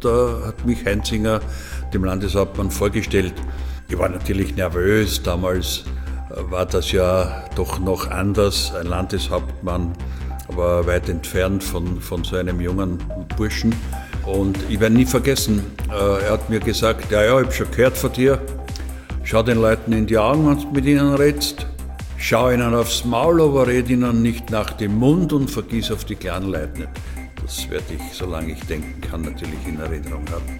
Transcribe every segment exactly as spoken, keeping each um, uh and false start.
da hat mich Heinzinger dem Landeshauptmann vorgestellt. Ich war natürlich nervös, damals war das ja doch noch anders. Ein Landeshauptmann war weit entfernt von, von so einem jungen Burschen. Und ich werde nie vergessen, er hat mir gesagt, ja, ja, ich habe schon gehört von dir, schau den Leuten in die Augen, wenn du mit ihnen redest, schau ihnen aufs Maul, aber red ihnen nicht nach dem Mund und vergiss auf die kleinen Leute nicht. Das werde ich, solange ich denken kann, natürlich in Erinnerung haben.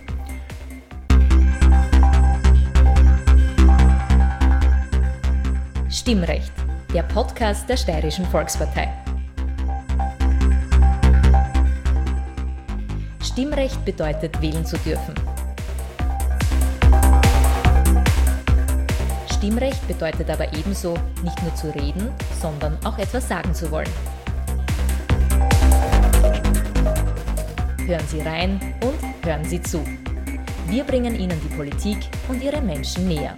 Stimmrecht, der Podcast der Steirischen Volkspartei. Stimmrecht bedeutet, wählen zu dürfen. Stimmrecht bedeutet aber ebenso, nicht nur zu reden, sondern auch etwas sagen zu wollen. Hören Sie rein und hören Sie zu. Wir bringen Ihnen die Politik und ihre Menschen näher.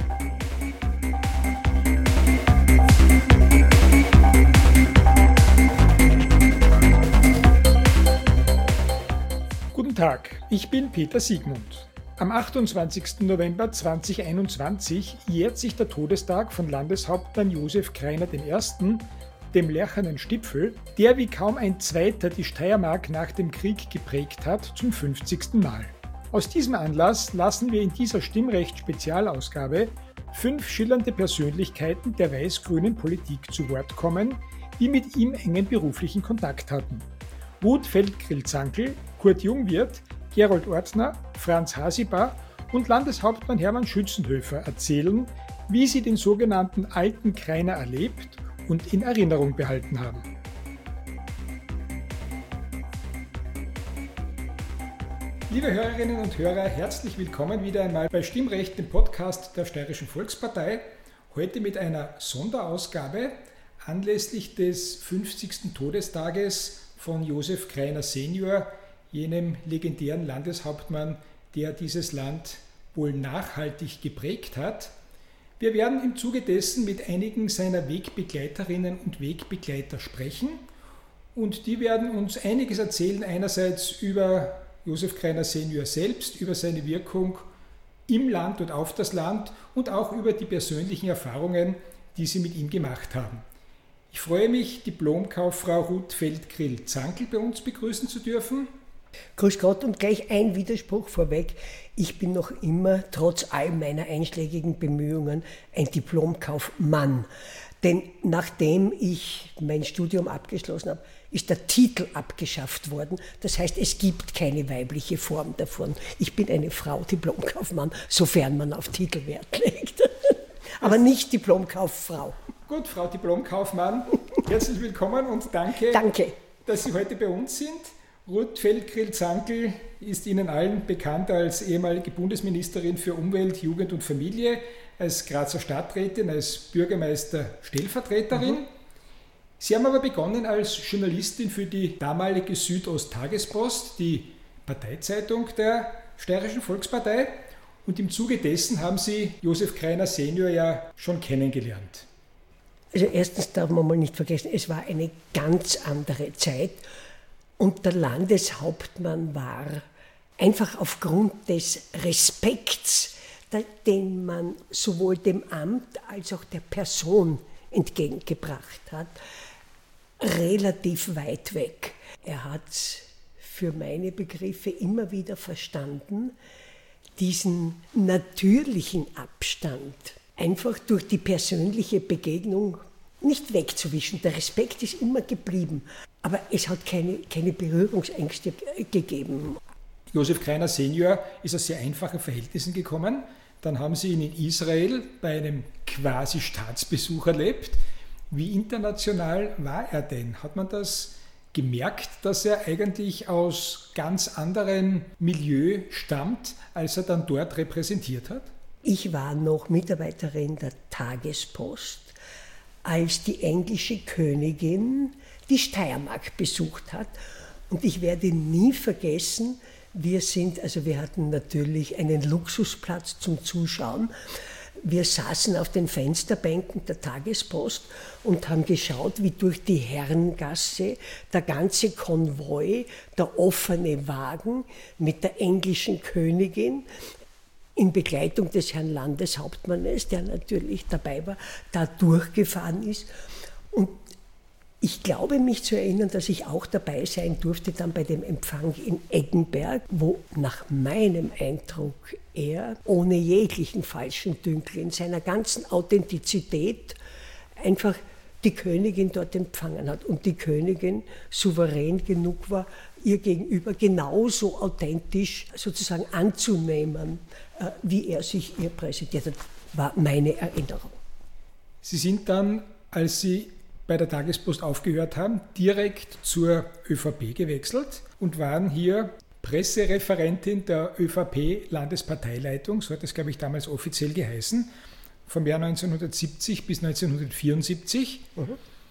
Guten Tag, ich bin Peter Siegmund. Am achtundzwanzigsten November zweitausendeinundzwanzig jährt sich der Todestag von Landeshauptmann Josef Greiner der Erste., dem Lerchernen Stipfel, der wie kaum ein zweiter die Steiermark nach dem Krieg geprägt hat, zum fünfzigsten Mal. Aus diesem Anlass lassen wir in dieser Stimmrecht-Spezialausgabe fünf schillernde Persönlichkeiten der weiß-grünen Politik zu Wort kommen, die mit ihm engen beruflichen Kontakt hatten. Ruth Feldkrill-Zankl, Kurt Jungwirth, Gerold Ortner, Franz Hasibar und Landeshauptmann Hermann Schützenhöfer erzählen, wie sie den sogenannten alten Greiner erlebt und in Erinnerung behalten haben. Liebe Hörerinnen und Hörer, herzlich willkommen wieder einmal bei Stimmrecht, dem Podcast der Steirischen Volkspartei. Heute mit einer Sonderausgabe anlässlich des fünfzigsten Todestages von Josef Greiner Senior, jenem legendären Landeshauptmann, der dieses Land wohl nachhaltig geprägt hat. Wir werden im Zuge dessen mit einigen seiner Wegbegleiterinnen und Wegbegleiter sprechen und die werden uns einiges erzählen, einerseits über Josef Greiner Senior selbst, über seine Wirkung im Land und auf das Land und auch über die persönlichen Erfahrungen, die sie mit ihm gemacht haben. Ich freue mich, Diplomkauffrau Ruth Feldkrill-Zankl bei uns begrüßen zu dürfen. Grüß Gott und gleich ein Widerspruch vorweg. Ich bin noch immer, trotz all meiner einschlägigen Bemühungen, ein Diplomkaufmann. Denn nachdem ich mein Studium abgeschlossen habe, ist der Titel abgeschafft worden. Das heißt, es gibt keine weibliche Form davon. Ich bin eine Frau Diplomkaufmann, sofern man auf Titel Wert legt. Aber nicht Diplomkauffrau. Gut, Frau Diplomkaufmann, herzlich willkommen und danke, danke, dass Sie heute bei uns sind. Ruth Feldkrill-Zankl ist Ihnen allen bekannt als ehemalige Bundesministerin für Umwelt, Jugend und Familie, als Grazer Stadträtin, als Bürgermeister-Stellvertreterin. Mhm. Sie haben aber begonnen als Journalistin für die damalige Südost-Tagespost, die Parteizeitung der Steirischen Volkspartei. Und im Zuge dessen haben Sie Josef Greiner Senior ja schon kennengelernt. Also erstens darf man mal nicht vergessen, es war eine ganz andere Zeit. Und der Landeshauptmann war einfach aufgrund des Respekts, den man sowohl dem Amt als auch der Person entgegengebracht hat, relativ weit weg. Er hat für meine Begriffe immer wieder verstanden, diesen natürlichen Abstand einfach durch die persönliche Begegnung nicht wegzuwischen. Der Respekt ist immer geblieben. Aber es hat keine, keine Berührungsängste gegeben. Josef Greiner Senior ist aus sehr einfachen Verhältnissen gekommen. Dann haben Sie ihn in Israel bei einem quasi Staatsbesuch erlebt. Wie international war er denn? Hat man das gemerkt, dass er eigentlich aus ganz anderem Milieu stammt, als er dann dort repräsentiert hat? Ich war noch Mitarbeiterin der Tagespost, als die englische Königin die Steiermark besucht hat. Und ich werde nie vergessen, wir sind, also wir hatten natürlich einen Luxusplatz zum Zuschauen. wir saßen auf den Fensterbänken der Tagespost und haben geschaut, wie durch die Herrengasse der ganze Konvoi, der offene Wagen mit der englischen Königin in Begleitung des Herrn Landeshauptmannes, der natürlich dabei war, da durchgefahren ist. Und ich glaube, mich zu erinnern, dass ich auch dabei sein durfte dann bei dem Empfang in Eggenberg, wo nach meinem Eindruck er ohne jeglichen falschen Dünkel in seiner ganzen Authentizität einfach die Königin dort empfangen hat und die Königin souverän genug war, ihr gegenüber genauso authentisch sozusagen anzunehmen, wie er sich ihr präsentiert hat, war meine Erinnerung. Sie sind dann, als Sie bei der Tagespost aufgehört haben, direkt zur ÖVP gewechselt und waren hier Pressereferentin der ÖVP-Landesparteileitung, so hat das, glaube ich, damals offiziell geheißen, vom Jahr neunzehnhundertsiebzig bis neunzehnhundertvierundsiebzig. Mhm.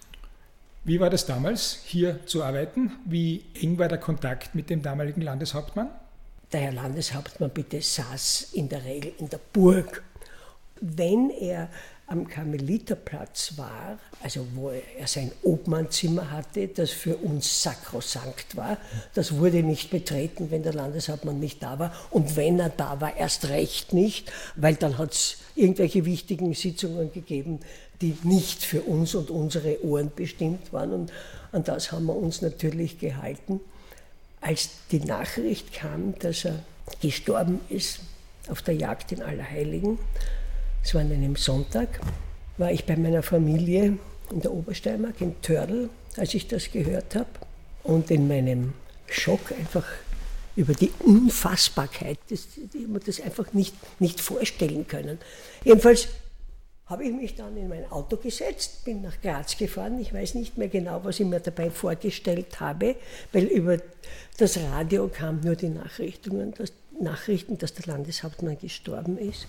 Wie war das damals, hier zu arbeiten? Wie eng war der Kontakt mit dem damaligen Landeshauptmann? Der Herr Landeshauptmann bitte saß in der Regel in der Burg. Wenn er am Karmeliterplatz war, also wo er sein Obmannzimmer hatte, das für uns sakrosankt war, das wurde nicht betreten, wenn der Landeshauptmann nicht da war. Und wenn er da war, erst recht nicht, weil dann hat es irgendwelche wichtigen Sitzungen gegeben, die nicht für uns und unsere Ohren bestimmt waren. Und an das haben wir uns natürlich gehalten. Als die Nachricht kam, dass er gestorben ist auf der Jagd in Allerheiligen, es war an einem Sonntag, war ich bei meiner Familie in der Obersteiermark, in Törl, als ich das gehört habe. Und in meinem Schock einfach über die Unfassbarkeit, das, ich mir das einfach nicht, nicht vorstellen können. Jedenfalls habe ich mich dann in mein Auto gesetzt, bin nach Graz gefahren. Ich weiß nicht mehr genau, was ich mir dabei vorgestellt habe, weil über das Radio kamen nur die Nachrichten, dass, Nachrichten, dass der Landeshauptmann gestorben ist.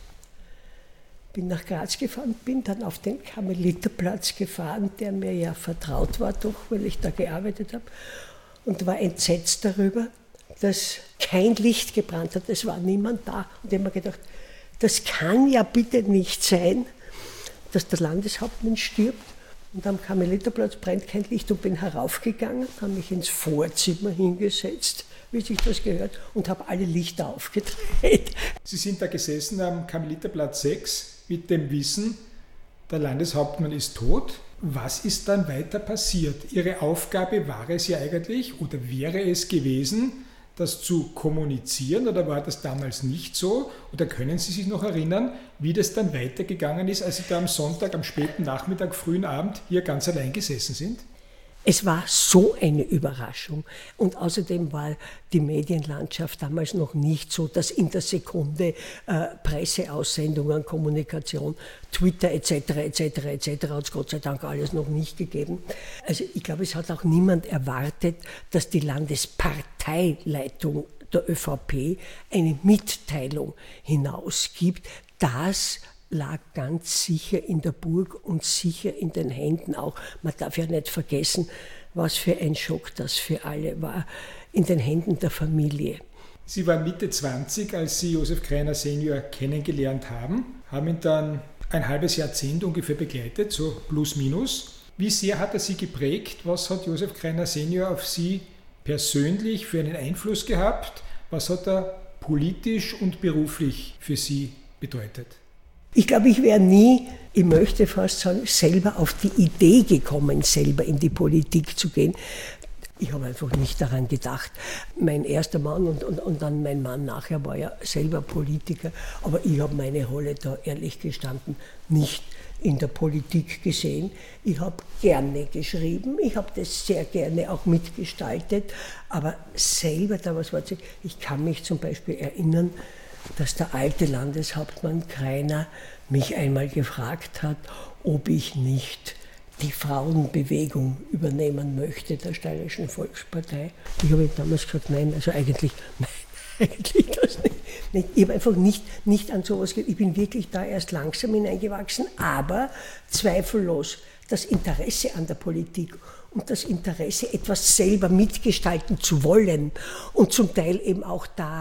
Bin nach Graz gefahren, bin dann auf den Karmeliterplatz gefahren, der mir ja vertraut war, doch, weil ich da gearbeitet habe, und war entsetzt darüber, dass kein Licht gebrannt hat, es war niemand da. Und ich habe mir gedacht, das kann ja bitte nicht sein, dass der Landeshauptmann stirbt und am Karmeliterplatz brennt kein Licht, und bin heraufgegangen, habe mich ins Vorzimmer hingesetzt, wie sich das gehört, und habe alle Lichter aufgedreht. Sie sind da gesessen am Karmeliterplatz sechs mit dem Wissen, der Landeshauptmann ist tot. Was ist dann weiter passiert? Ihre Aufgabe war es ja eigentlich, oder wäre es gewesen, das zu kommunizieren, oder war das damals nicht so? Oder können Sie sich noch erinnern, wie das dann weitergegangen ist, als Sie da am Sonntag, am späten Nachmittag, frühen Abend hier ganz allein gesessen sind? Es war so eine Überraschung, und außerdem war die Medienlandschaft damals noch nicht so, dass in der Sekunde äh, Presseaussendungen, Kommunikation, Twitter et cetera et cetera et cetera hat es Gott sei Dank alles noch nicht gegeben. Also ich glaube, es hat auch niemand erwartet, dass die Landesparteileitung der ÖVP eine Mitteilung hinausgibt, dass lag ganz sicher in der Burg und sicher in den Händen auch. Man darf ja nicht vergessen, was für ein Schock das für alle war, in den Händen der Familie. Sie waren Mitte zwanzig, als Sie Josef Greiner Senior kennengelernt haben, haben ihn dann ein halbes Jahrzehnt ungefähr begleitet, so plus minus. Wie sehr hat er Sie geprägt? Was hat Josef Greiner Senior auf Sie persönlich für einen Einfluss gehabt? Was hat er politisch und beruflich für Sie bedeutet? Ich glaube, ich wäre nie, ich möchte fast sagen, selber auf die Idee gekommen, selber in die Politik zu gehen. Ich habe einfach nicht daran gedacht. Mein erster Mann und, und, und dann mein Mann nachher war ja selber Politiker, aber ich habe meine Rolle da ehrlich gestanden nicht in der Politik gesehen. Ich habe gerne geschrieben, ich habe das sehr gerne auch mitgestaltet, aber selber da was war, ich kann mich zum Beispiel erinnern, dass der alte Landeshauptmann Greiner mich einmal gefragt hat, ob ich nicht die Frauenbewegung übernehmen möchte der Steirischen Volkspartei. Ich habe ihm damals gesagt, nein, also eigentlich, nein, eigentlich das nicht. Ich habe einfach nicht, nicht an sowas gedacht. Ich bin wirklich da erst langsam hineingewachsen, aber zweifellos das Interesse an der Politik und das Interesse, etwas selber mitgestalten zu wollen und zum Teil eben auch da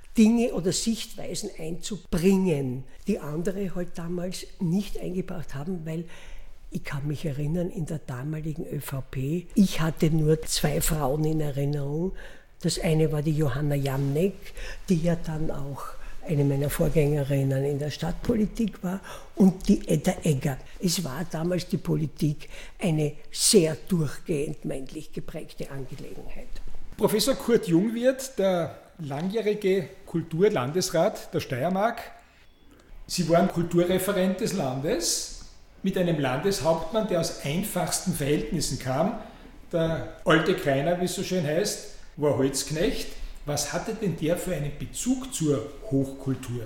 Dinge oder Sichtweisen einzubringen, die andere halt damals nicht eingebracht haben, weil ich kann mich erinnern, in der damaligen ÖVP, ich hatte nur zwei Frauen in Erinnerung. Das eine war die Johanna Jamnek, die ja dann auch eine meiner Vorgängerinnen in der Stadtpolitik war, und die Edda Egger. Es war damals die Politik eine sehr durchgehend männlich geprägte Angelegenheit. Professor Kurt Jungwirth, der langjährige Kulturlandesrat der Steiermark. Sie waren Kulturreferent des Landes mit einem Landeshauptmann, der aus einfachsten Verhältnissen kam. Der alte Kreiner, wie es so schön heißt, war Holzknecht. Was hatte denn der für einen Bezug zur Hochkultur?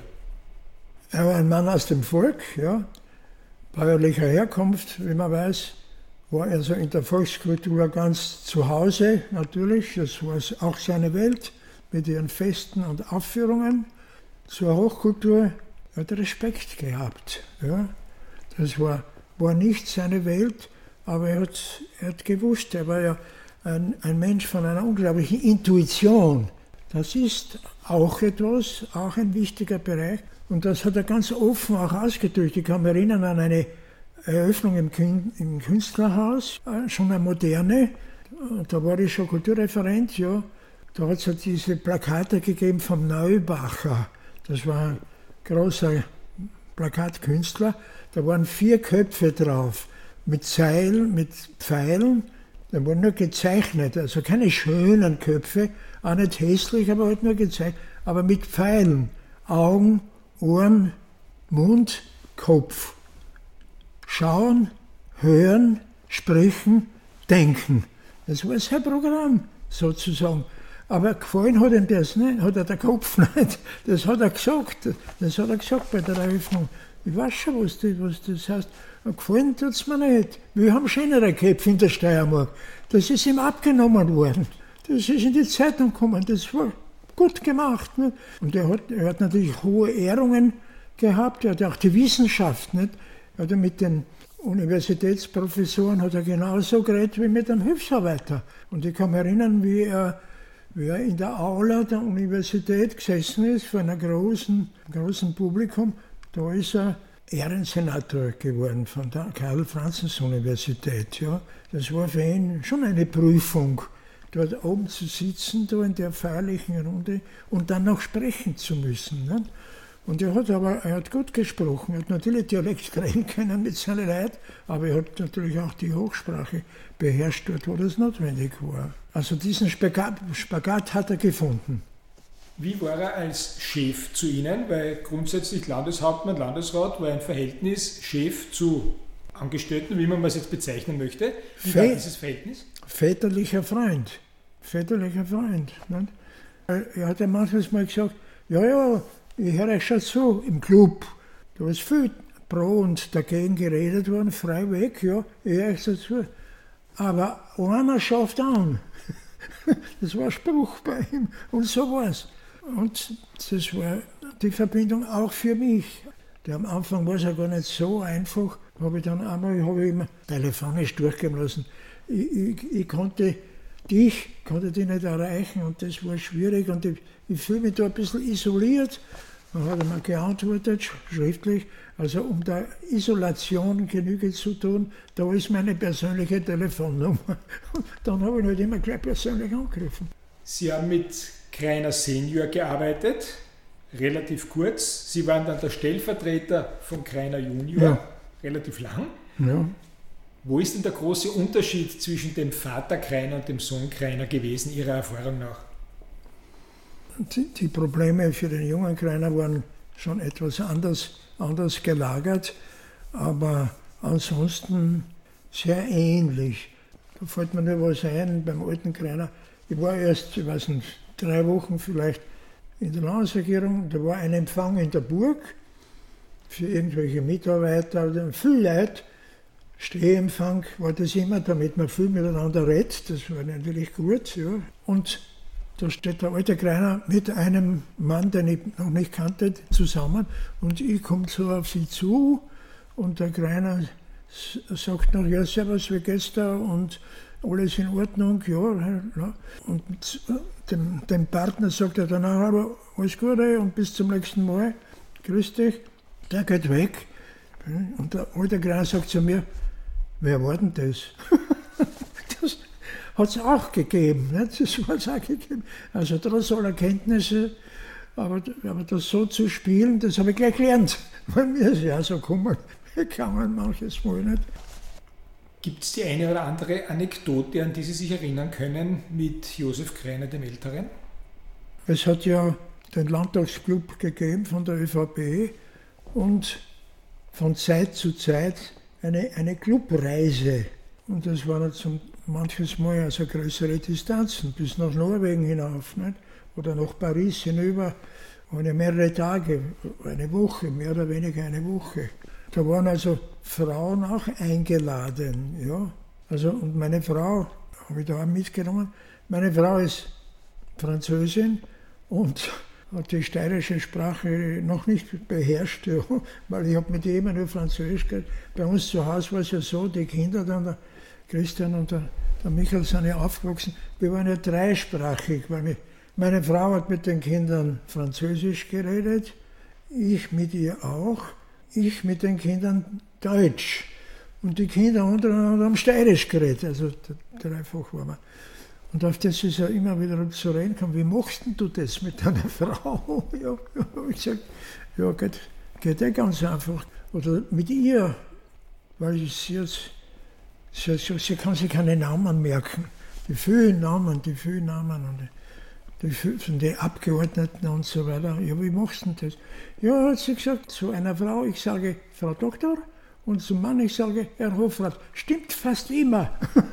Er war ein Mann aus dem Volk, ja, bäuerlicher Herkunft, wie man weiß, war also in der Volkskultur ganz zu Hause natürlich. Das war auch seine Welt mit ihren Festen und Aufführungen. Zur Hochkultur hat er Respekt gehabt. Ja. Das war, war nicht seine Welt, aber er hat, er hat gewusst, er war ja ein, ein Mensch von einer unglaublichen Intuition. Das ist auch etwas, auch ein wichtiger Bereich. Und das hat er ganz offen auch ausgedrückt. Ich kann mich erinnern an eine Eröffnung im, Kün im Künstlerhaus, schon eine moderne. Da war ich schon Kulturreferent, ja. Da hat es ja diese Plakate gegeben vom Neubacher. Das war ein großer Plakatkünstler. Da waren vier Köpfe drauf, mit Seilen, mit Pfeilen. Da wurden nur gezeichnet, also keine schönen Köpfe, auch nicht hässlich, aber halt nur gezeichnet, aber mit Pfeilen. Augen, Ohren, Mund, Kopf. Schauen, hören, sprechen, denken. Das war sein Programm, sozusagen. Aber gefallen hat ihm das nicht, hat er der Kopf nicht. Das hat er gesagt, das hat er gesagt bei der Eröffnung. Ich weiß schon, was das, was das heißt. Gefallen tut es mir nicht. Wir haben schönere Köpfe in der Steiermark. Das ist ihm abgenommen worden. Das ist in die Zeitung gekommen. Das war gut gemacht. Nicht? Und er hat, er hat natürlich hohe Ehrungen gehabt. Er hat auch die Wissenschaft. Nicht? Er hat mit den Universitätsprofessoren hat er genauso geredet wie mit einem Hilfsarbeiter. Und ich kann mich erinnern, wie er, wie er in der Aula der Universität gesessen ist, vor einem großen, großen Publikum. Da ist er Ehrensenator geworden von der Karl-Franzens-Universität. Ja. Das war für ihn schon eine Prüfung, dort oben zu sitzen, da in der feierlichen Runde und dann noch sprechen zu müssen. Nicht? Und er hat aber er hat gut gesprochen, er hat natürlich Dialekt reden können mit seinen Leuten, aber er hat natürlich auch die Hochsprache beherrscht dort, wo das notwendig war. Also diesen Spagat, Spagat hat er gefunden. Wie war er als Chef zu Ihnen? Weil grundsätzlich Landeshauptmann, Landesrat war ein Verhältnis Chef zu Angestellten, wie man es jetzt bezeichnen möchte. Wie Vä- war dieses Verhältnis? Väterlicher Freund. Väterlicher Freund. Nicht? Er hat ja manchmal mal gesagt, ja, ja, ich höre euch schon zu im Club. Da ist viel pro und dagegen geredet worden, frei weg, ja, ich höre euch dazu. Aber einer schafft an. Das war ein Spruch bei ihm und so war es. Und das war die Verbindung auch für mich. Der am Anfang war es ja gar nicht so einfach, habe ich dann einmal hab ich immer telefonisch durchgehen lassen. Ich, ich, ich konnte dich, konnte dich nicht erreichen und das war schwierig und ich, ich fühle mich da ein bisschen isoliert. Dann hat er mir geantwortet, schriftlich, also um der Isolation Genüge zu tun, da ist meine persönliche Telefonnummer. Und dann habe ich halt immer gleich persönlich angerufen. Sie haben mit Kreiner Senior gearbeitet, relativ kurz. Sie waren dann der Stellvertreter von Kreiner Junior, ja. Relativ lang. Ja. Wo ist denn der große Unterschied zwischen dem Vater Kreiner und dem Sohn Kreiner gewesen, Ihrer Erfahrung nach? Die, die Probleme für den jungen Kreiner waren schon etwas anders, anders gelagert, aber ansonsten sehr ähnlich. Da fällt mir nur was ein beim alten Kreiner. Ich war erst, ich weiß nicht, drei Wochen vielleicht in der Landesregierung, da war ein Empfang in der Burg für irgendwelche Mitarbeiter, viel Leute. Stehempfang war das immer, damit man viel miteinander redet, das war natürlich gut. Ja. Und da steht der alte Kreiner mit einem Mann, den ich noch nicht kannte, zusammen und ich komme so auf sie zu und der Kreiner sagt noch, ja servus, wie geht's da? Und alles in Ordnung, ja. ja. Und dem, dem Partner sagt er dann auch, alles Gute und bis zum nächsten Mal, grüß dich. Der geht weg. Und der alte Kreis sagt zu mir, wer war denn das? Das hat es auch gegeben, nicht? Das hat es auch gegeben. Also trotz aller Kenntnisse, aber, aber das so zu spielen, das habe ich gleich gelernt. Weil mir ist ja so gekommen, kann man manches Mal nicht. Gibt es die eine oder andere Anekdote, an die Sie sich erinnern können, mit Josef Greiner dem Älteren? Es hat ja den Landtagsclub gegeben von der ÖVP und von Zeit zu Zeit eine, eine Clubreise. Und das waren zum manches Mal also größere Distanzen, bis nach Norwegen hinauf, nicht? Oder nach Paris hinüber, eine mehrere Tage, eine Woche, mehr oder weniger eine Woche. Da waren also Frauen auch eingeladen. Ja? Also, und meine Frau, habe ich da auch mitgenommen, meine Frau ist Französin und hat die steirische Sprache noch nicht beherrscht, ja, weil ich habe mit ihr immer nur Französisch geredet. Bei uns zu Hause war es ja so, die Kinder, dann der Christian und der, der Michael sind ja aufgewachsen, wir waren ja dreisprachig, weil wir, meine Frau hat mit den Kindern Französisch geredet, ich mit ihr auch, ich mit den Kindern Deutsch und die Kinder untereinander haben Steirisch geredet, also dreifach waren wir. Und auf das ist er immer wieder zu reden gekommen, wie machst denn du das mit deiner Frau? Ja, habe ich gesagt, ja, geht, geht eh ganz einfach. Oder mit ihr, weil sie jetzt, sie, sie kann sich keine Namen merken. Die vielen Namen, die vielen Namen und die, die, von den Abgeordneten und so weiter. Ja, wie machst du denn das? Ja, hat sie gesagt, zu einer Frau, ich sage Frau Doktor, und zum Mann, ich sage Herr Hofrat. Stimmt fast immer.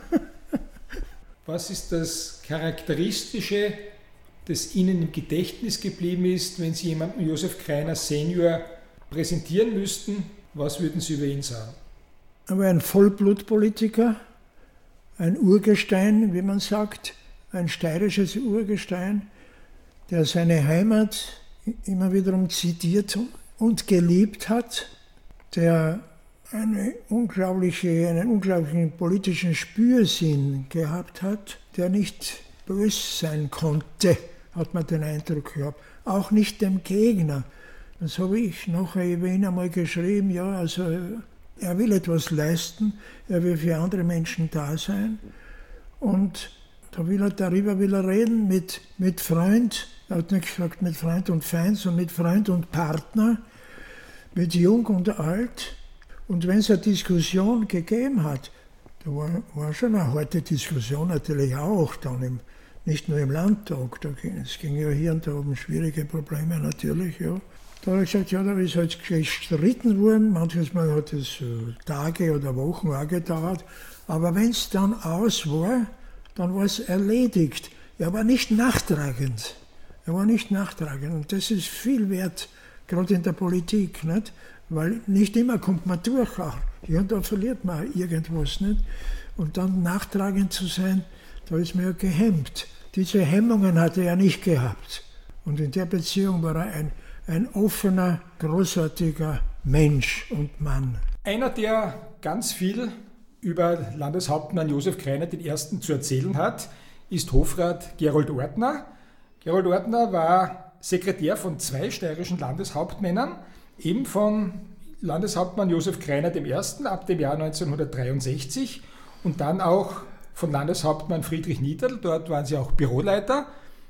Was ist das Charakteristische, das Ihnen im Gedächtnis geblieben ist, wenn Sie jemanden Josef Greiner Senior präsentieren müssten? Was würden Sie über ihn sagen? Er war ein Vollblutpolitiker, ein Urgestein, wie man sagt, ein steirisches Urgestein, der seine Heimat immer wiederum zitiert und geliebt hat, der eine unglaubliche, einen unglaublichen politischen Spürsinn gehabt hat, der nicht böse sein konnte, hat man den Eindruck gehabt. Auch nicht dem Gegner. Das habe ich nachher über ihn einmal geschrieben, ja, also er will etwas leisten, er will für andere Menschen da sein und da will er, darüber will er reden mit, mit Freund, er hat nicht gesagt mit Freund und Feind, sondern mit Freund und Partner, mit Jung und Alt. Und wenn es eine Diskussion gegeben hat, da war, war schon eine harte Diskussion natürlich auch, dann im, nicht nur im Landtag, da ging, es ging ja hier und da um schwierige Probleme natürlich, ja. Da habe ich gesagt, ja, da ist halt gestritten worden, manches Mal hat es äh, Tage oder Wochen auch gedauert, aber wenn es dann aus war, dann war es erledigt. Er war nicht nachtragend, er war nicht nachtragend und das ist viel wert, gerade in der Politik, nicht? Weil nicht immer kommt man durch, auch hier und da verliert man irgendwas, nicht? Und dann nachtragend zu sein, da ist man ja gehemmt. Diese Hemmungen hat er ja nicht gehabt. Und in der Beziehung war er ein, ein offener, großartiger Mensch und Mann. Einer, der ganz viel über Landeshauptmann Josef Greiner den Ersten zu erzählen hat, ist Hofrat Gerold Ortner. Gerold Ortner war Sekretär von zwei steirischen Landeshauptmännern, eben von Landeshauptmann Josef Greiner dem Ersten ab dem Jahr neunzehnhundertdreiundsechzig und dann auch von Landeshauptmann Friedrich Niederl, dort waren sie auch Büroleiter.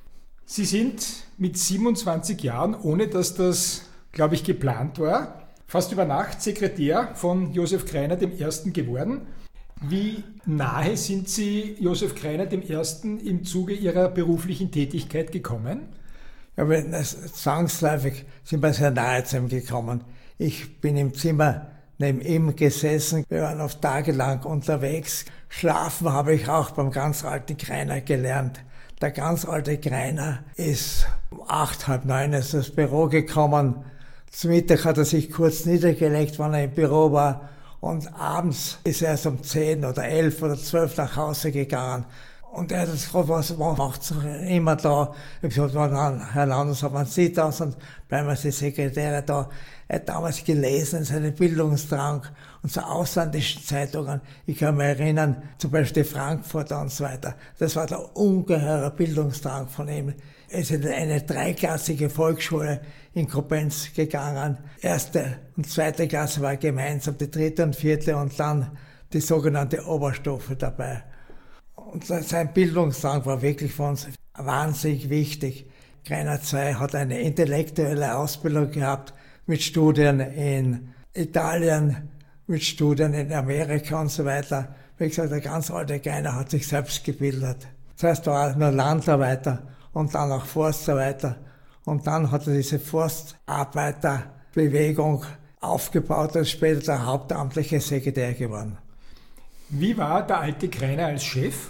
Sie sind mit siebenundzwanzig Jahren, ohne dass das, glaube ich, geplant war, fast über Nacht Sekretär von Josef Greiner dem Ersten geworden. Wie nahe sind Sie Josef Greiner dem Ersten im Zuge Ihrer beruflichen Tätigkeit gekommen? Ja, zwangsläufig sind wir sehr nahe zu ihm gekommen. Ich bin im Zimmer neben ihm gesessen, wir waren oft tagelang unterwegs. Schlafen habe ich auch beim ganz alten Greiner gelernt. Der ganz alte Greiner ist um acht, halb neun ist ins Büro gekommen. Zum Mittag hat er sich kurz niedergelegt, wenn er im Büro war. Und abends ist er erst um zehn oder elf oder zwölf nach Hause gegangen. Und er hat gesagt, was macht ihr immer da? Ich habe gesagt, Herr Landeshauptmann, Sie da sind, bleiben wir die Sekretäre da. Er hat damals gelesen, seinen Bildungsdrang und so ausländischen Zeitungen. Ich kann mich erinnern, zum Beispiel die Frankfurter und so weiter. Das war der ungeheure Bildungsdrang von ihm. Er ist in eine dreiklassige Volksschule in Koblenz gegangen. Erste und zweite Klasse war gemeinsam, die dritte und vierte und dann die sogenannte Oberstufe dabei. Und sein Bildungsdrang war wirklich für uns wahnsinnig wichtig. Greiner zwei hat eine intellektuelle Ausbildung gehabt mit Studien in Italien, mit Studien in Amerika und so weiter. Wie gesagt, der ganz alte Greiner hat sich selbst gebildet. Zuerst war er nur Landarbeiter und dann auch Forstarbeiter. Und dann hat er diese Forstarbeiterbewegung aufgebaut und ist später der hauptamtliche Sekretär geworden. Wie war der alte Greiner als Chef?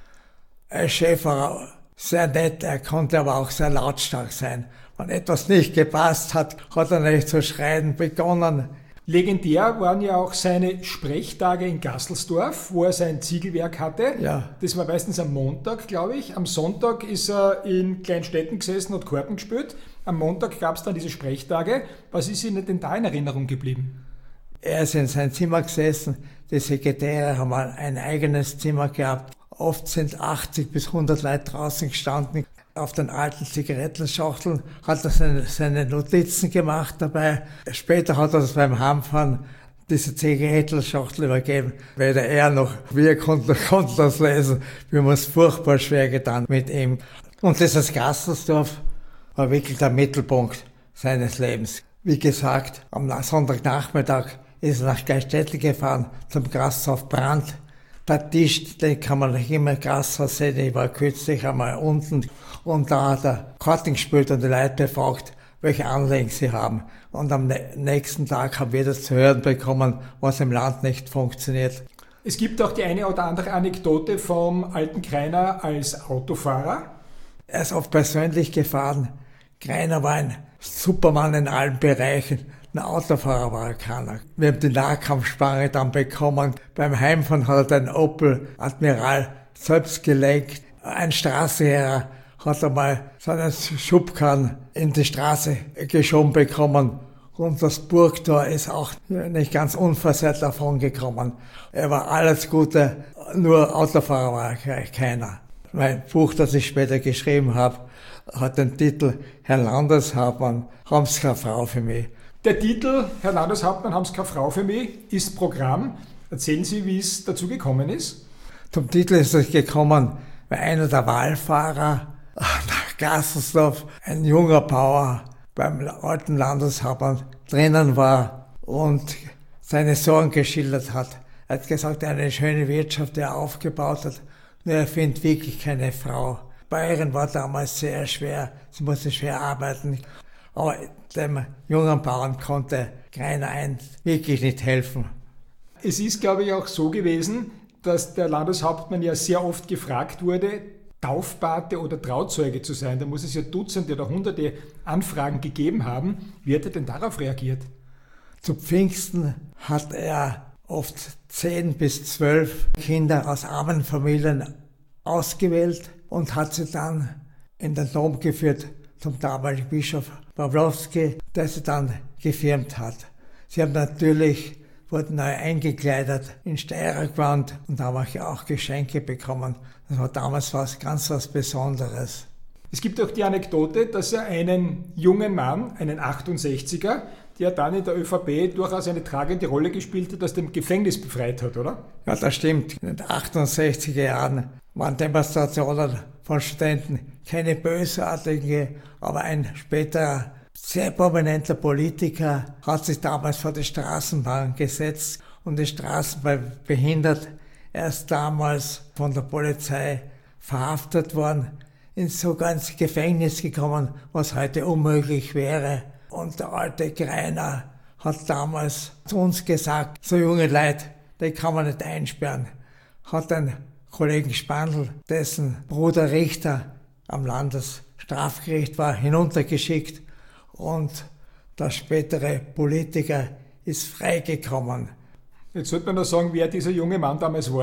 Als Chef war er sehr nett, er konnte aber auch sehr lautstark sein. Wenn etwas nicht gepasst hat, hat er nicht zu schreien begonnen. Legendär waren ja auch seine Sprechtage in Gasselsdorf, wo er sein Ziegelwerk hatte. Ja. Das war meistens am Montag, glaube ich. Am Sonntag ist er in Kleinstädten gesessen und Karten gespielt. Am Montag gab es dann diese Sprechtage. Was ist Ihnen denn da in Erinnerung geblieben? Er ist in sein Zimmer gesessen. Die Sekretäre haben ein eigenes Zimmer gehabt. Oft sind achtzig bis hundert Leute draußen gestanden. Auf den alten Zigarettenschachteln hat er seine, seine Notizen gemacht dabei. Später hat er das beim Heimfahren diese Zigarettenschachtel übergeben. Weder er noch wir konnten, konnten das lesen. Wir haben uns furchtbar schwer getan mit ihm. Und dieses Gasselsdorf war wirklich der Mittelpunkt seines Lebens. Wie gesagt, am Sonntagnachmittag ist er nach Gleichstädtel gefahren zum Gasthof Brandt. Der Tisch, den kann man nicht immer Gasthaus sehen. Ich war kürzlich einmal unten und da hat er Karten gespielt und die Leute befragt, welche Anliegen sie haben. Und am nächsten Tag haben wir das zu hören bekommen, was im Land nicht funktioniert. Es gibt auch die eine oder andere Anekdote vom alten Greiner als Autofahrer. Er ist oft persönlich gefahren. Greiner war ein Supermann in allen Bereichen. Ein Autofahrer war er keiner. Wir haben die Nahkampfspange dann bekommen. Beim Heimfahren hat er den Opel Admiral selbst gelenkt. Ein Straßenlehrer hat einmal seinen Schubkarren in die Straße geschoben bekommen. Und das Burgtor ist auch nicht ganz unversehrt davon gekommen. Er war alles Gute, nur Autofahrer war er keiner. Mein Buch, das ich später geschrieben habe, hat den Titel Herr Landeshauptmann, haben Sie keine Frau für mich. Der Titel, Herr Landeshauptmann, haben Sie keine Frau für mich, ist Programm. Erzählen Sie, wie es dazu gekommen ist? Zum Titel ist es gekommen, weil einer der Wahlfahrer nach Gasselsdorf, ein junger Bauer beim alten Landeshauptmann drinnen war und seine Sorgen geschildert hat. Er hat gesagt, er hat eine schöne Wirtschaft, die er aufgebaut hat, nur er findet wirklich keine Frau. Bayern war damals sehr schwer, sie musste schwer arbeiten. Aber dem jungen Bauern konnte keiner eins wirklich nicht helfen. Es ist, glaube ich, auch so gewesen, dass der Landeshauptmann ja sehr oft gefragt wurde, Taufpate oder Trauzeuge zu sein. Da muss es ja Dutzende oder Hunderte Anfragen gegeben haben. Wie hat er denn darauf reagiert? Zu Pfingsten hat er oft zehn bis zwölf Kinder aus armen Familien ausgewählt und hat sie dann in den Dom geführt zum damaligen Bischof Pawlowski, der sie dann gefirmt hat. Sie haben natürlich, wurden neu eingekleidet in Steirergewand und haben auch Geschenke bekommen. Das war damals was ganz was Besonderes. Es gibt auch die Anekdote, dass er einen jungen Mann, einen achtundsechziger, der dann in der ÖVP durchaus eine tragende Rolle gespielt hat, aus dem Gefängnis befreit hat, oder? Ja, das stimmt. In den achtundsechziger Jahren waren Demonstrationen von Studenten keine bösartige, aber ein späterer sehr prominenter Politiker hat sich damals vor die Straßenbahn gesetzt und die Straßenbahn behindert. Er ist damals von der Polizei verhaftet worden, sogar ins Gefängnis gekommen, was heute unmöglich wäre. Und der alte Greiner hat damals zu uns gesagt, so junge Leute, die kann man nicht einsperren. Hat den Kollegen Spandl, dessen Bruder Richter am Landesstrafgericht war, hinuntergeschickt und der spätere Politiker ist freigekommen. Jetzt sollte man noch sagen, wer dieser junge Mann damals war.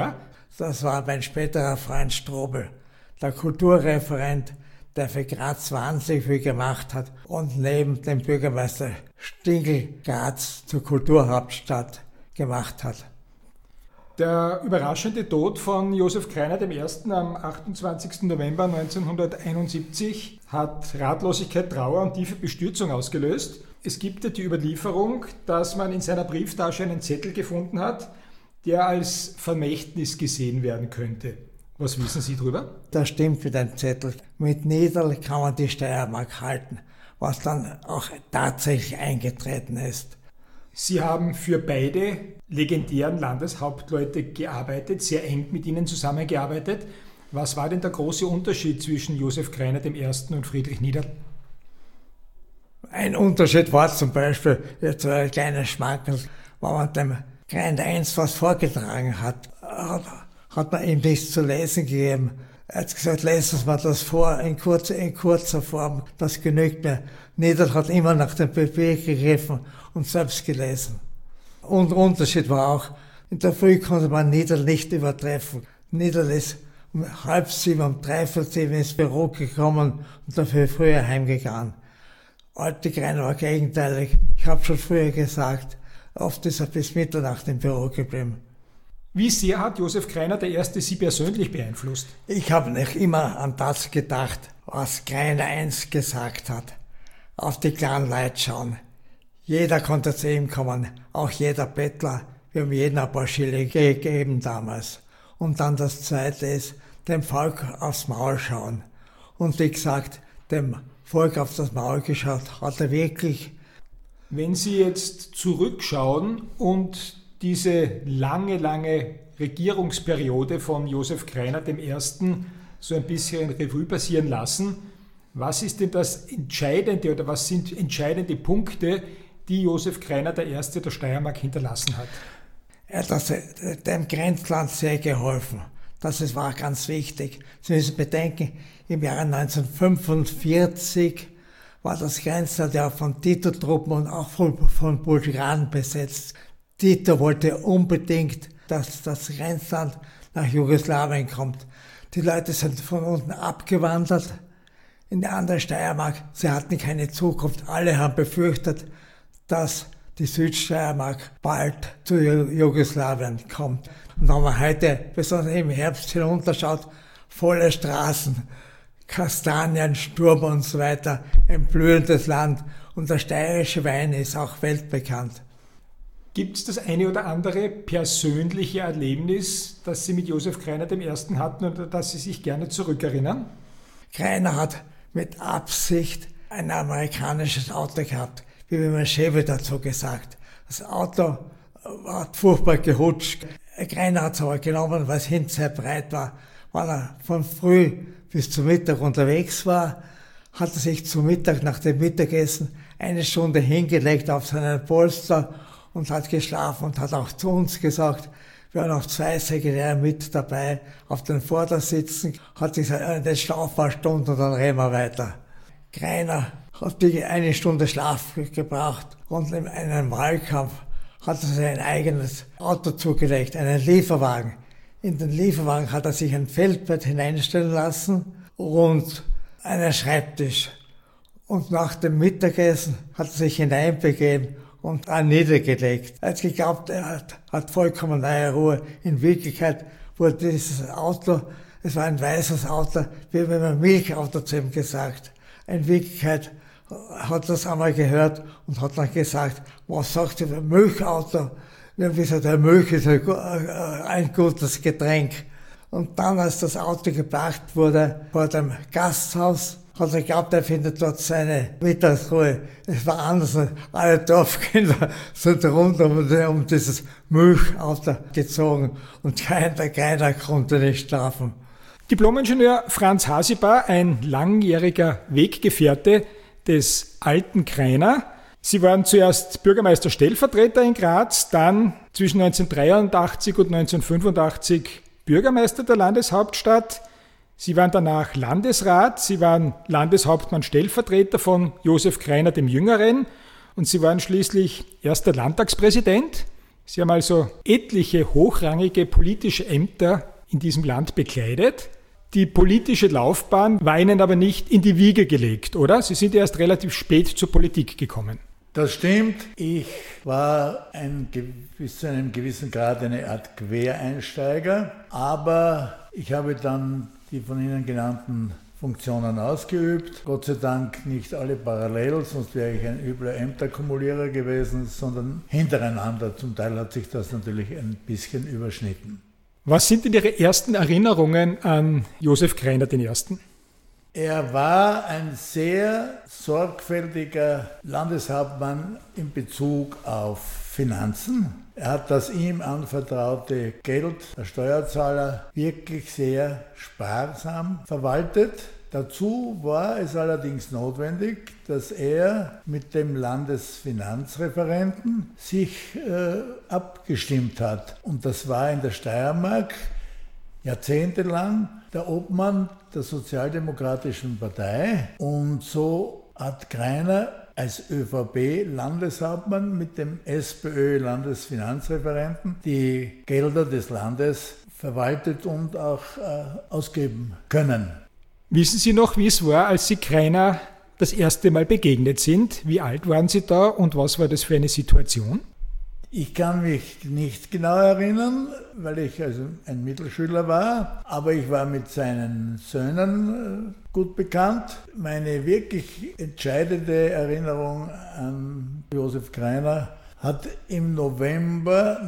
Das war mein späterer Freund Strobel, der Kulturreferent, der für Graz wahnsinnig viel gemacht hat und neben dem Bürgermeister Stingl Graz zur Kulturhauptstadt gemacht hat. Der überraschende Tod von Josef Greiner I. am achtundzwanzigsten November neunzehnhunderteinundsiebzig hat Ratlosigkeit, Trauer und tiefe Bestürzung ausgelöst. Es gibt ja die Überlieferung, dass man in seiner Brieftasche einen Zettel gefunden hat, der als Vermächtnis gesehen werden könnte. Was wissen Sie darüber? Das stimmt mit dem Zettel. Mit Niederl kann man die Steiermark halten, was dann auch tatsächlich eingetreten ist. Sie haben für beide legendären Landeshauptleute gearbeitet, sehr eng mit ihnen zusammengearbeitet. Was war denn der große Unterschied zwischen Josef Greiner I. und Friedrich Niederl? Ein Unterschied war zum Beispiel, jetzt so ein kleines Schmankerl, wenn man dem Greiner eins was vorgetragen hat, hat, hat man ihm nichts zu lesen gegeben. Er hat gesagt, lesen wir das vor in kurzer, in kurzer Form, das genügt mir. Niederl hat immer nach dem Papier gegriffen und selbst gelesen. Und Unterschied war auch, in der Früh konnte man Niederl nicht übertreffen. Niederl ist um halb sieben, um dreiviertel sieben ins Büro gekommen und dafür früher heimgegangen. Alte Greiner war gegenteilig. Ich habe schon früher gesagt, oft ist er bis Mitternacht im Büro geblieben. Wie sehr hat Josef Greiner I. Sie persönlich beeinflusst? Ich habe nicht immer an das gedacht, was Greiner eins gesagt hat. Auf die kleinen Leute schauen. Jeder konnte zu ihm kommen, auch jeder Bettler. Wir haben jedem ein paar Schilling gegeben damals. Und dann das Zweite ist, dem Volk aufs Maul schauen. Und wie gesagt, dem Volk auf das Maul geschaut hat er wirklich. Wenn Sie jetzt zurückschauen und diese lange, lange Regierungsperiode von Josef Greiner I. so ein bisschen Revue passieren lassen, was ist denn das Entscheidende oder was sind entscheidende Punkte, die Josef Greiner I. der Steiermark hinterlassen hat? Er hat das, dem Grenzland sehr geholfen. Das ist, war ganz wichtig. Sie müssen bedenken, im Jahre neunzehnhundertfünfundvierzig war das Grenzland ja von Tito-Truppen und auch von, von Bulgaren besetzt. Tito wollte unbedingt, dass das Grenzland nach Jugoslawien kommt. Die Leute sind von unten abgewandert in die andere Steiermark. Sie hatten keine Zukunft. Alle haben befürchtet, dass die Südsteiermark bald zu Jugoslawien kommt. Und wenn man heute, besonders im Herbst, hinunterschaut, volle Straßen, Kastanien, Sturm und so weiter, ein blühendes Land. Und der steirische Wein ist auch weltbekannt. Gibt es das eine oder andere persönliche Erlebnis, das Sie mit Josef Greiner I. hatten oder das Sie sich gerne zurückerinnern? Greiner hat mit Absicht ein amerikanisches Auto gehabt, wie mein Chef dazu gesagt. Das Auto hat furchtbar gehutscht. Greiner hat es aber genommen, weil es hinten sehr breit war. Weil er von früh bis zum Mittag unterwegs war, hat er sich zum Mittag nach dem Mittagessen eine Stunde hingelegt auf seinen Polster und hat geschlafen und hat auch zu uns gesagt, wir haben noch zwei Sekretäre mit dabei auf den Vordersitzen, hat gesagt, das schlaf mal Stunden und dann reden wir weiter. Greiner hat eine Stunde Schlaf gebraucht und in einem Wahlkampf hat er sich ein eigenes Auto zugelegt, einen Lieferwagen. In den Lieferwagen hat er sich ein Feldbett hineinstellen lassen und einen Schreibtisch. Und nach dem Mittagessen hat er sich hineinbegeben und dann niedergelegt. Er hat geglaubt, er hat, hat vollkommen neue Ruhe. In Wirklichkeit wurde dieses Auto, es war ein weißes Auto, wie wenn man Milchauto zu ihm gesagt. In Wirklichkeit hat das einmal gehört und hat dann gesagt, was sagt ihr, Milchauto? Wir haben gesagt, der Milch ist ein gutes Getränk. Und dann, als das Auto gebracht wurde vor dem Gasthaus, hat er geglaubt, er findet dort seine Mittagsruhe. Es war anders. Alle Dorfkinder sind rund um, um dieses Milchauto gezogen und keiner, keiner konnte nicht schlafen. Diplomingenieur Franz Hasibar, ein langjähriger Weggefährte des alten Greiner. Sie waren zuerst Bürgermeister-Stellvertreter in Graz, dann zwischen neunzehnhundertdreiundachtzig und neunzehnhundertfünfundachtzig Bürgermeister der Landeshauptstadt. Sie waren danach Landesrat, Sie waren Landeshauptmann-Stellvertreter von Josef Greiner dem Jüngeren und Sie waren schließlich erster Landtagspräsident. Sie haben also etliche hochrangige politische Ämter in diesem Land bekleidet. Die politische Laufbahn war Ihnen aber nicht in die Wiege gelegt, oder? Sie sind erst relativ spät zur Politik gekommen. Das stimmt. Ich war ein, bis zu einem gewissen Grad eine Art Quereinsteiger, aber ich habe dann die von Ihnen genannten Funktionen ausgeübt. Gott sei Dank nicht alle parallel, sonst wäre ich ein übler Ämterkumulierer gewesen, sondern hintereinander. Zum Teil hat sich das natürlich ein bisschen überschnitten. Was sind denn Ihre ersten Erinnerungen an Josef Greiner den Ersten? Er war ein sehr sorgfältiger Landeshauptmann in Bezug auf Finanzen. Er hat das ihm anvertraute Geld der Steuerzahler wirklich sehr sparsam verwaltet. Dazu war es allerdings notwendig, dass er mit dem Landesfinanzreferenten sich äh, abgestimmt hat. Und das war in der Steiermark jahrzehntelang der Obmann der Sozialdemokratischen Partei. Und so hat Greiner als ÖVP-Landeshauptmann mit dem SPÖ-Landesfinanzreferenten die Gelder des Landes verwaltet und auch äh, ausgeben können. Wissen Sie noch, wie es war, als Sie Greiner das erste Mal begegnet sind? Wie alt waren Sie da und was war das für eine Situation? Ich kann mich nicht genau erinnern, weil ich also ein Mittelschüler war, aber ich war mit seinen Söhnen gut bekannt. Meine wirklich entscheidende Erinnerung an Josef Greiner hat im November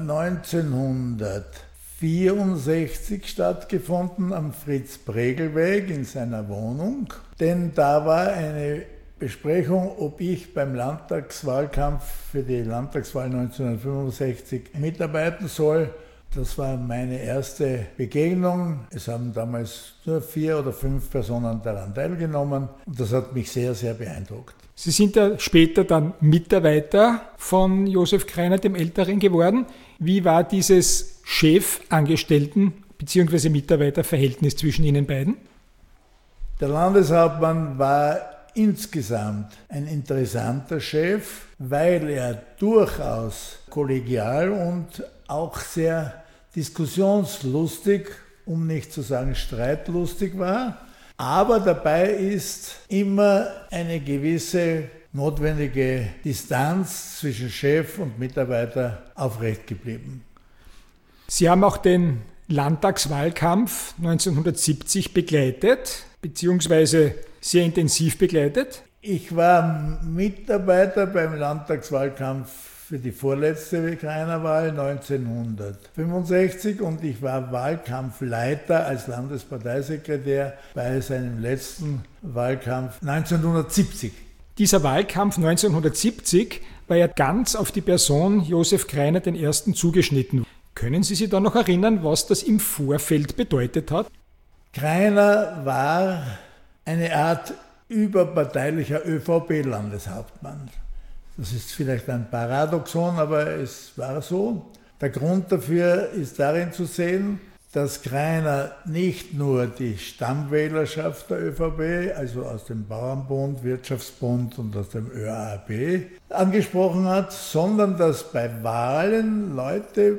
neunzehnhundertvierundsechzig stattgefunden am Fritz-Pregel-Weg in seiner Wohnung, denn da war eine Besprechung, ob ich beim Landtagswahlkampf für die Landtagswahl neunzehnhundertfünfundsechzig mitarbeiten soll. Das war meine erste Begegnung. Es haben damals nur vier oder fünf Personen daran teilgenommen und das hat mich sehr, sehr beeindruckt. Sie sind ja später dann Mitarbeiter von Josef Greiner dem Älteren geworden. Wie war dieses Chef-Angestellten- bzw. Mitarbeiterverhältnis zwischen Ihnen beiden? Der Landeshauptmann war insgesamt ein interessanter Chef, weil er durchaus kollegial und auch sehr diskussionslustig, um nicht zu sagen streitlustig war. Aber dabei ist immer eine gewisse notwendige Distanz zwischen Chef und Mitarbeiter aufrecht geblieben. Sie haben auch den Landtagswahlkampf neunzehnhundertsiebzig begleitet, beziehungsweise sehr intensiv begleitet. Ich war Mitarbeiter beim Landtagswahlkampf für die vorletzte Greinerwahl neunzehnhundertfünfundsechzig und ich war Wahlkampfleiter als Landesparteisekretär bei seinem letzten Wahlkampf neunzehnhundertsiebzig. Dieser Wahlkampf neunzehnhundertsiebzig war ja ganz auf die Person Josef Greiner den Ersten zugeschnitten. Können Sie sich da noch erinnern, was das im Vorfeld bedeutet hat? Greiner war eine Art überparteilicher ÖVP-Landeshauptmann. Das ist vielleicht ein Paradoxon, aber es war so. Der Grund dafür ist darin zu sehen, dass Greiner nicht nur die Stammwählerschaft der ÖVP, also aus dem Bauernbund, Wirtschaftsbund und aus dem ÖAB, angesprochen hat, sondern dass bei Wahlen Leute,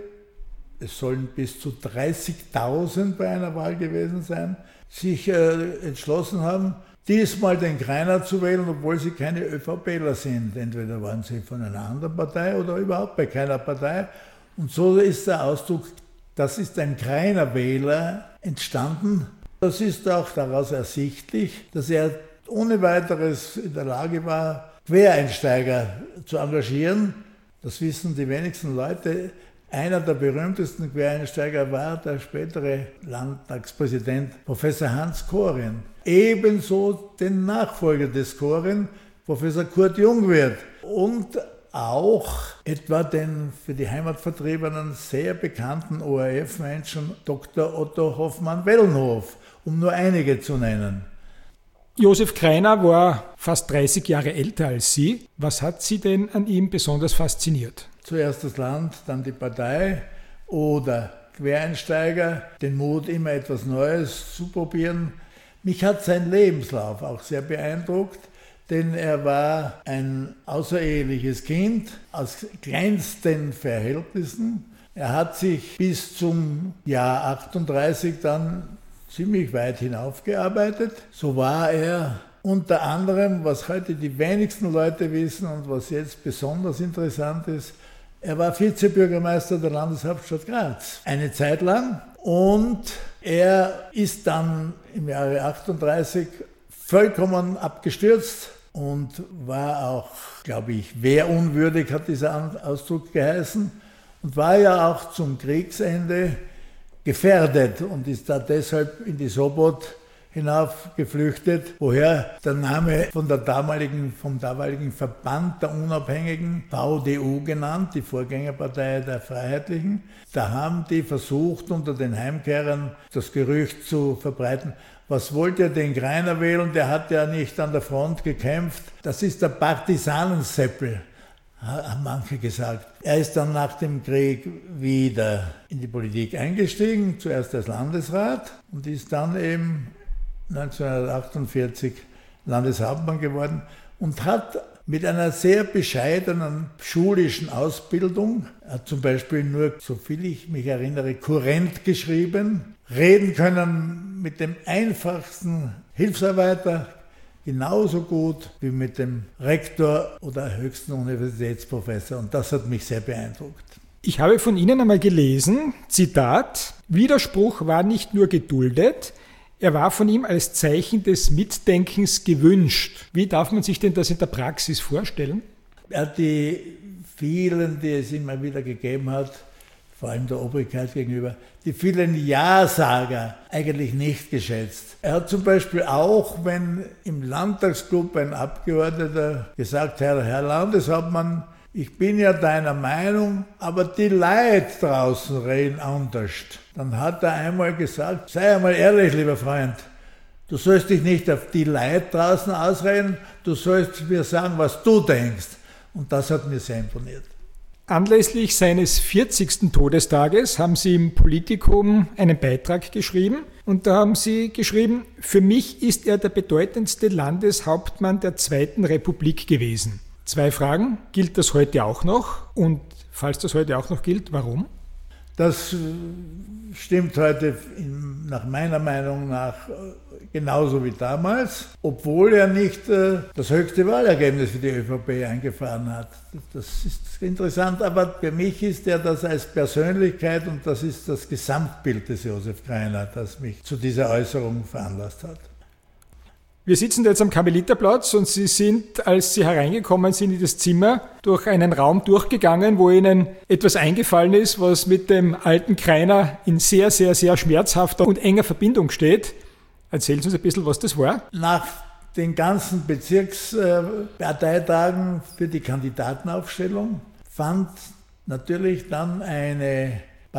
es sollen bis zu dreißigtausend bei einer Wahl gewesen sein, sich äh, entschlossen haben, diesmal den Greiner zu wählen, obwohl sie keine ÖVPler sind. Entweder waren sie von einer anderen Partei oder überhaupt bei keiner Partei. Und so ist der Ausdruck, das ist ein Greiner-Wähler entstanden. Das ist auch daraus ersichtlich, dass er ohne weiteres in der Lage war, Quereinsteiger zu engagieren. Das wissen die wenigsten Leute. Einer der berühmtesten Quereinsteiger war der spätere Landtagspräsident Professor Hans Korin. Ebenso den Nachfolger des Korin, Professor Kurt Jungwirth. Und auch etwa den für die Heimatvertriebenen sehr bekannten O R F-Menschen Doktor Otto Hoffmann-Wellenhof, um nur einige zu nennen. Josef Greiner war fast dreißig Jahre älter als Sie. Was hat Sie denn an ihm besonders fasziniert? Zuerst das Land, dann die Partei oder Quereinsteiger, den Mut, immer etwas Neues zu probieren. Mich hat sein Lebenslauf auch sehr beeindruckt, denn er war ein außereheliches Kind aus kleinsten Verhältnissen. Er hat sich bis zum Jahr achtunddreißig dann ziemlich weit hinaufgearbeitet. So war er unter anderem, was heute die wenigsten Leute wissen und was jetzt besonders interessant ist, er war Vizebürgermeister der Landeshauptstadt Graz eine Zeit lang und er ist dann im Jahre achtunddreißig vollkommen abgestürzt und war auch, glaube ich, wehrunwürdig, hat dieser Ausdruck geheißen, und war ja auch zum Kriegsende gefährdet und ist da deshalb in die Sobot hinauf geflüchtet, woher der Name von der damaligen, vom damaligen Verband der Unabhängigen, V D U genannt, die Vorgängerpartei der Freiheitlichen. Da haben die versucht, unter den Heimkehrern das Gerücht zu verbreiten, was wollte den Greiner wählen, der hat ja nicht an der Front gekämpft. Das ist der Partisanenseppel, haben manche gesagt. Er ist dann nach dem Krieg wieder in die Politik eingestiegen, zuerst als Landesrat und ist dann eben neunzehnhundertachtundvierzig Landeshauptmann geworden und hat mit einer sehr bescheidenen schulischen Ausbildung, er hat zum Beispiel nur, soviel ich mich erinnere, Kurrent geschrieben, reden können mit dem einfachsten Hilfsarbeiter genauso gut wie mit dem Rektor oder höchsten Universitätsprofessor, und das hat mich sehr beeindruckt. Ich habe von Ihnen einmal gelesen, Zitat, Widerspruch war nicht nur geduldet, er war von ihm als Zeichen des Mitdenkens gewünscht. Wie darf man sich denn das in der Praxis vorstellen? Er hat die vielen, die es immer wieder gegeben hat, vor allem der Obrigkeit gegenüber, die vielen Ja-Sager eigentlich nicht geschätzt. Er hat zum Beispiel auch, wenn im Landtagsclub ein Abgeordneter gesagt hat, Herr Landeshauptmann, ich bin ja deiner Meinung, aber die Leute draußen reden anders. Dann hat er einmal gesagt, sei einmal ehrlich, lieber Freund, du sollst dich nicht auf die Leute draußen ausreden, du sollst mir sagen, was du denkst. Und das hat mir sehr imponiert. Anlässlich seines vierzigsten Todestages haben Sie im Politikum einen Beitrag geschrieben. Und da haben Sie geschrieben, für mich ist er der bedeutendste Landeshauptmann der Zweiten Republik gewesen. Zwei Fragen. Gilt das heute auch noch? Und falls das heute auch noch gilt, warum? Das stimmt heute in, nach meiner Meinung nach genauso wie damals, obwohl er nicht äh, das höchste Wahlergebnis für die ÖVP eingefahren hat. Das ist interessant, aber für mich ist er das als Persönlichkeit und das ist das Gesamtbild des Josef Greiner, das mich zu dieser Äußerung veranlasst hat. Wir sitzen jetzt am Karmeliterplatz und Sie sind, als Sie hereingekommen sind in das Zimmer, durch einen Raum durchgegangen, wo Ihnen etwas eingefallen ist, was mit dem alten Greiner in sehr, sehr, sehr schmerzhafter und enger Verbindung steht. Erzählen Sie uns ein bisschen, was das war. Nach den ganzen Bezirksparteitagen für die Kandidatenaufstellung fand natürlich dann eine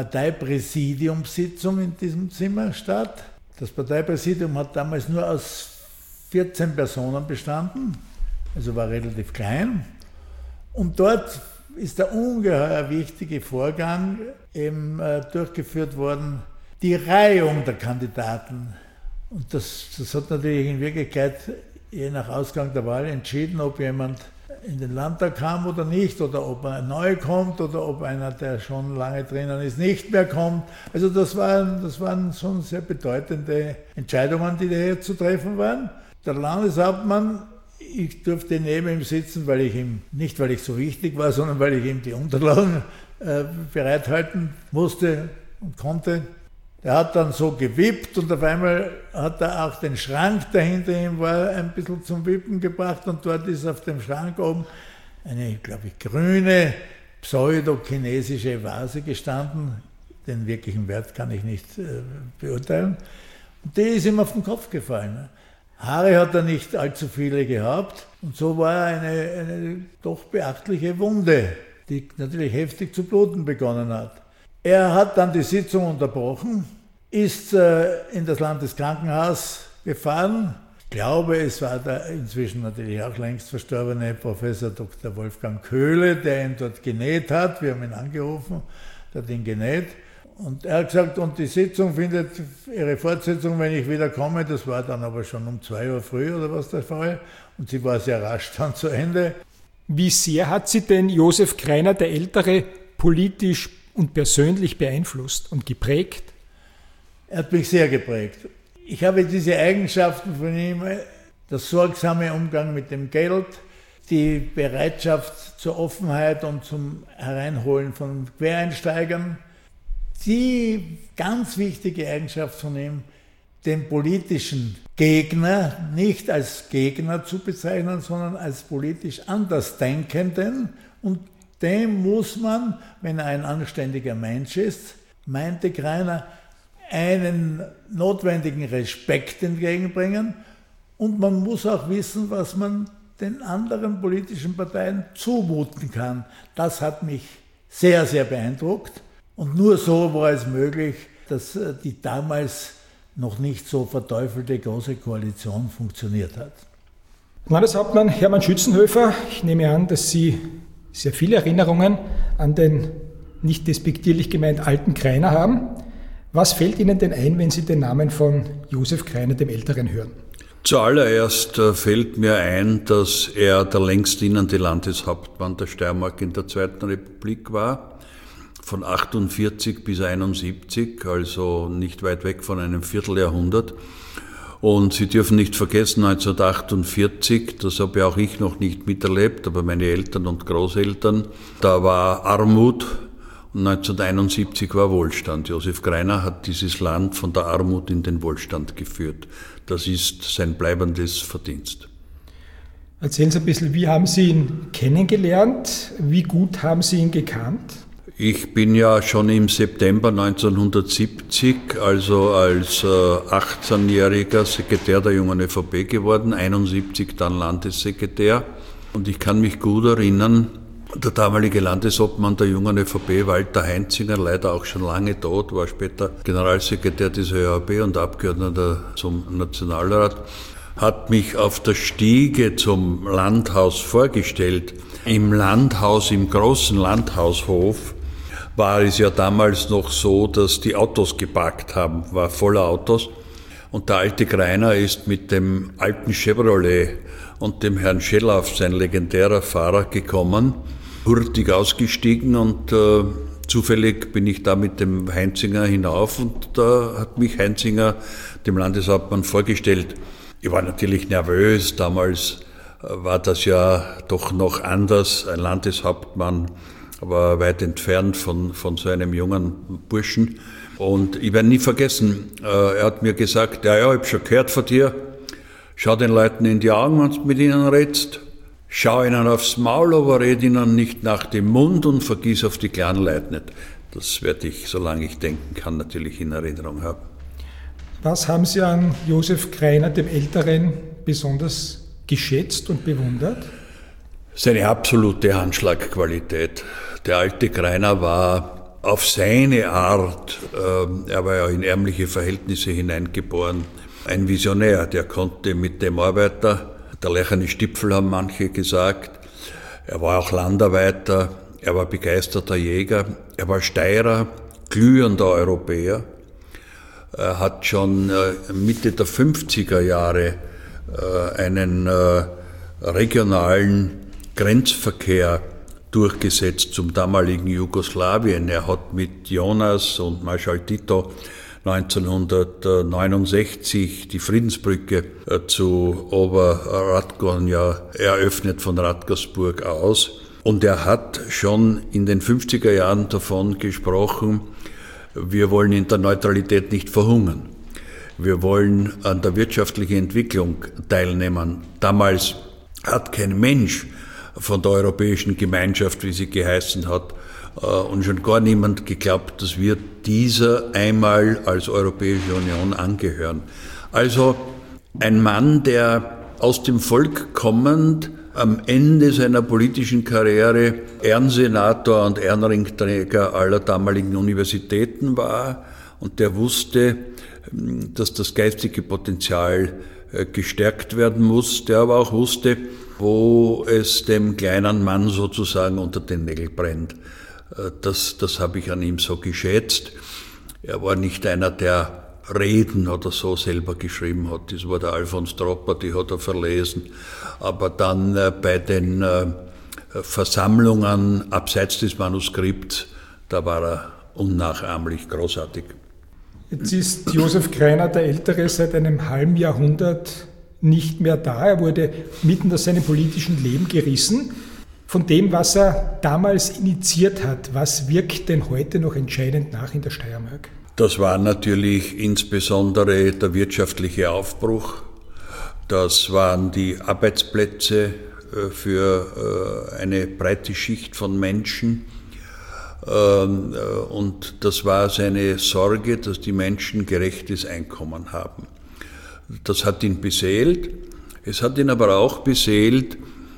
Parteipräsidiumssitzung in diesem Zimmer statt. Das Parteipräsidium hat damals nur aus vierzehn Personen bestanden, also war relativ klein. Und dort ist der ungeheuer wichtige Vorgang eben äh, durchgeführt worden, die Reihung der Kandidaten. Und das, das hat natürlich in Wirklichkeit je nach Ausgang der Wahl entschieden, ob jemand in den Landtag kam oder nicht, oder ob er neu kommt oder ob einer, der schon lange drinnen ist, nicht mehr kommt. Also das waren, das waren schon sehr bedeutende Entscheidungen, die da hier zu treffen waren. Der Landeshauptmann, ich durfte neben ihm sitzen, weil ich ihm, nicht weil ich so wichtig war, sondern weil ich ihm die Unterlagen äh, bereithalten musste und konnte. Der hat dann so gewippt und auf einmal hat er auch den Schrank, der hinter ihm war, ein bisschen zum Wippen gebracht und dort ist auf dem Schrank oben eine, glaube ich, grüne, pseudo-chinesische Vase gestanden. Den wirklichen Wert kann ich nicht äh, beurteilen. Und die ist ihm auf den Kopf gefallen. Ne? Haare hat er nicht allzu viele gehabt und so war eine, eine doch beachtliche Wunde, die natürlich heftig zu bluten begonnen hat. Er hat dann die Sitzung unterbrochen, ist äh, in das Landeskrankenhaus gefahren. Ich glaube, es war der inzwischen natürlich auch längst verstorbene Professor Doktor Wolfgang Köhle, der ihn dort genäht hat. Wir haben ihn angerufen, der hat ihn genäht. Und er hat gesagt, und die Sitzung findet ihre Fortsetzung, wenn ich wieder komme. Das war dann aber schon um zwei Uhr früh oder was der Fall. Und sie war sehr rasch dann zu Ende. Wie sehr hat Sie denn Josef Greiner, der Ältere, politisch und persönlich beeinflusst und geprägt? Er hat mich sehr geprägt. Ich habe diese Eigenschaften von ihm, der sorgsame Umgang mit dem Geld, die Bereitschaft zur Offenheit und zum Hereinholen von Quereinsteigern, die ganz wichtige Eigenschaft von ihm, den politischen Gegner nicht als Gegner zu bezeichnen, sondern als politisch Andersdenkenden. Und dem muss man, wenn er ein anständiger Mensch ist, meinte Greiner, einen notwendigen Respekt entgegenbringen. Und man muss auch wissen, was man den anderen politischen Parteien zumuten kann. Das hat mich sehr, sehr beeindruckt. Und nur so war es möglich, dass die damals noch nicht so verteufelte Große Koalition funktioniert hat. Landeshauptmann Hermann Schützenhöfer, ich nehme an, dass Sie sehr viele Erinnerungen an den nicht despektierlich gemeint alten Greiner haben. Was fällt Ihnen denn ein, wenn Sie den Namen von Josef Greiner dem Älteren hören? Zuallererst fällt mir ein, dass er der längst dienende Landeshauptmann der Steiermark in der Zweiten Republik war. Von achtundvierzig bis einundsiebzig, also nicht weit weg von einem Vierteljahrhundert. Und Sie dürfen nicht vergessen, neunzehnhundertachtundvierzig, das habe ja auch ich noch nicht miterlebt, aber meine Eltern und Großeltern, da war Armut und neunzehnhunderteinundsiebzig war Wohlstand. Josef Greiner hat dieses Land von der Armut in den Wohlstand geführt. Das ist sein bleibendes Verdienst. Erzählen Sie ein bisschen, wie haben Sie ihn kennengelernt? Wie gut haben Sie ihn gekannt? Ich bin ja schon im September neunzehnhundertsiebzig, also als achtzehnjähriger Sekretär der Jungen ÖVP geworden, einundsiebzig dann Landessekretär. Und ich kann mich gut erinnern, der damalige Landesobmann der Jungen ÖVP, Walter Heinzinger, leider auch schon lange tot, war später Generalsekretär des ÖVP und Abgeordneter zum Nationalrat, hat mich auf der Stiege zum Landhaus vorgestellt. Im Landhaus, im großen Landhaushof, war es ja damals noch so, dass die Autos geparkt haben, war voller Autos. Und der alte Greiner ist mit dem alten Chevrolet und dem Herrn Schellauf, sein legendärer Fahrer, gekommen, hurtig ausgestiegen und äh, zufällig bin ich da mit dem Heinzinger hinauf und da hat mich Heinzinger dem Landeshauptmann vorgestellt. Ich war natürlich nervös, damals war das ja doch noch anders, ein Landeshauptmann, aber weit entfernt von, von so einem jungen Burschen. Und ich werde nie vergessen, äh, er hat mir gesagt, ja, ja, ich habe schon gehört von dir, schau den Leuten in die Augen, wenn du mit ihnen redest, schau ihnen aufs Maul, aber red ihnen nicht nach dem Mund und vergiss auf die kleinen Leute nicht. Das werde ich, solange ich denken kann, natürlich in Erinnerung haben. Was haben Sie an Josef Greiner, dem Älteren, besonders geschätzt und bewundert? Seine absolute Handschlagqualität. Der alte Greiner war auf seine Art, äh, er war ja in ärmliche Verhältnisse hineingeboren, ein Visionär, der konnte mit dem Arbeiter, der lecherne Stipfel haben manche gesagt, er war auch Landarbeiter, er war begeisterter Jäger, er war Steirer, glühender Europäer. Er hat schon äh, Mitte der fünfziger Jahre äh, einen äh, regionalen Grenzverkehr durchgesetzt zum damaligen Jugoslawien. Er hat mit Jonas und Marschall Tito neunzehnhundertneunundsechzig die Friedensbrücke zu Oberradgornja eröffnet von Radgersburg aus. Und er hat schon in den fünfziger Jahren davon gesprochen, wir wollen in der Neutralität nicht verhungern. Wir wollen an der wirtschaftlichen Entwicklung teilnehmen. Damals hat kein Mensch von der Europäischen Gemeinschaft, wie sie geheißen hat, und schon gar niemand geglaubt, dass wir dieser einmal als Europäische Union angehören. Also ein Mann, der aus dem Volk kommend am Ende seiner politischen Karriere Ehrensenator und Ehrenringträger aller damaligen Universitäten war und der wusste, dass das geistige Potenzial gestärkt werden muss, der aber auch wusste, wo es dem kleinen Mann sozusagen unter den Nägeln brennt. Das, das habe ich an ihm so geschätzt. Er war nicht einer, der Reden oder so selber geschrieben hat. Das war der Alfons Tropper, die hat er verlesen. Aber dann äh, bei den äh, Versammlungen abseits des Manuskripts, da war er unnachahmlich großartig. Jetzt ist Josef Greiner der Ältere seit einem halben Jahrhundert nicht mehr da. Er wurde mitten aus seinem politischen Leben gerissen. Von dem, was er damals initiiert hat, was wirkt denn heute noch entscheidend nach in der Steiermark? Das war natürlich insbesondere der wirtschaftliche Aufbruch. Das waren die Arbeitsplätze für eine breite Schicht von Menschen. Und das war seine Sorge, dass die Menschen gerechtes Einkommen haben. Das hat ihn beseelt. Es hat ihn aber auch beseelt,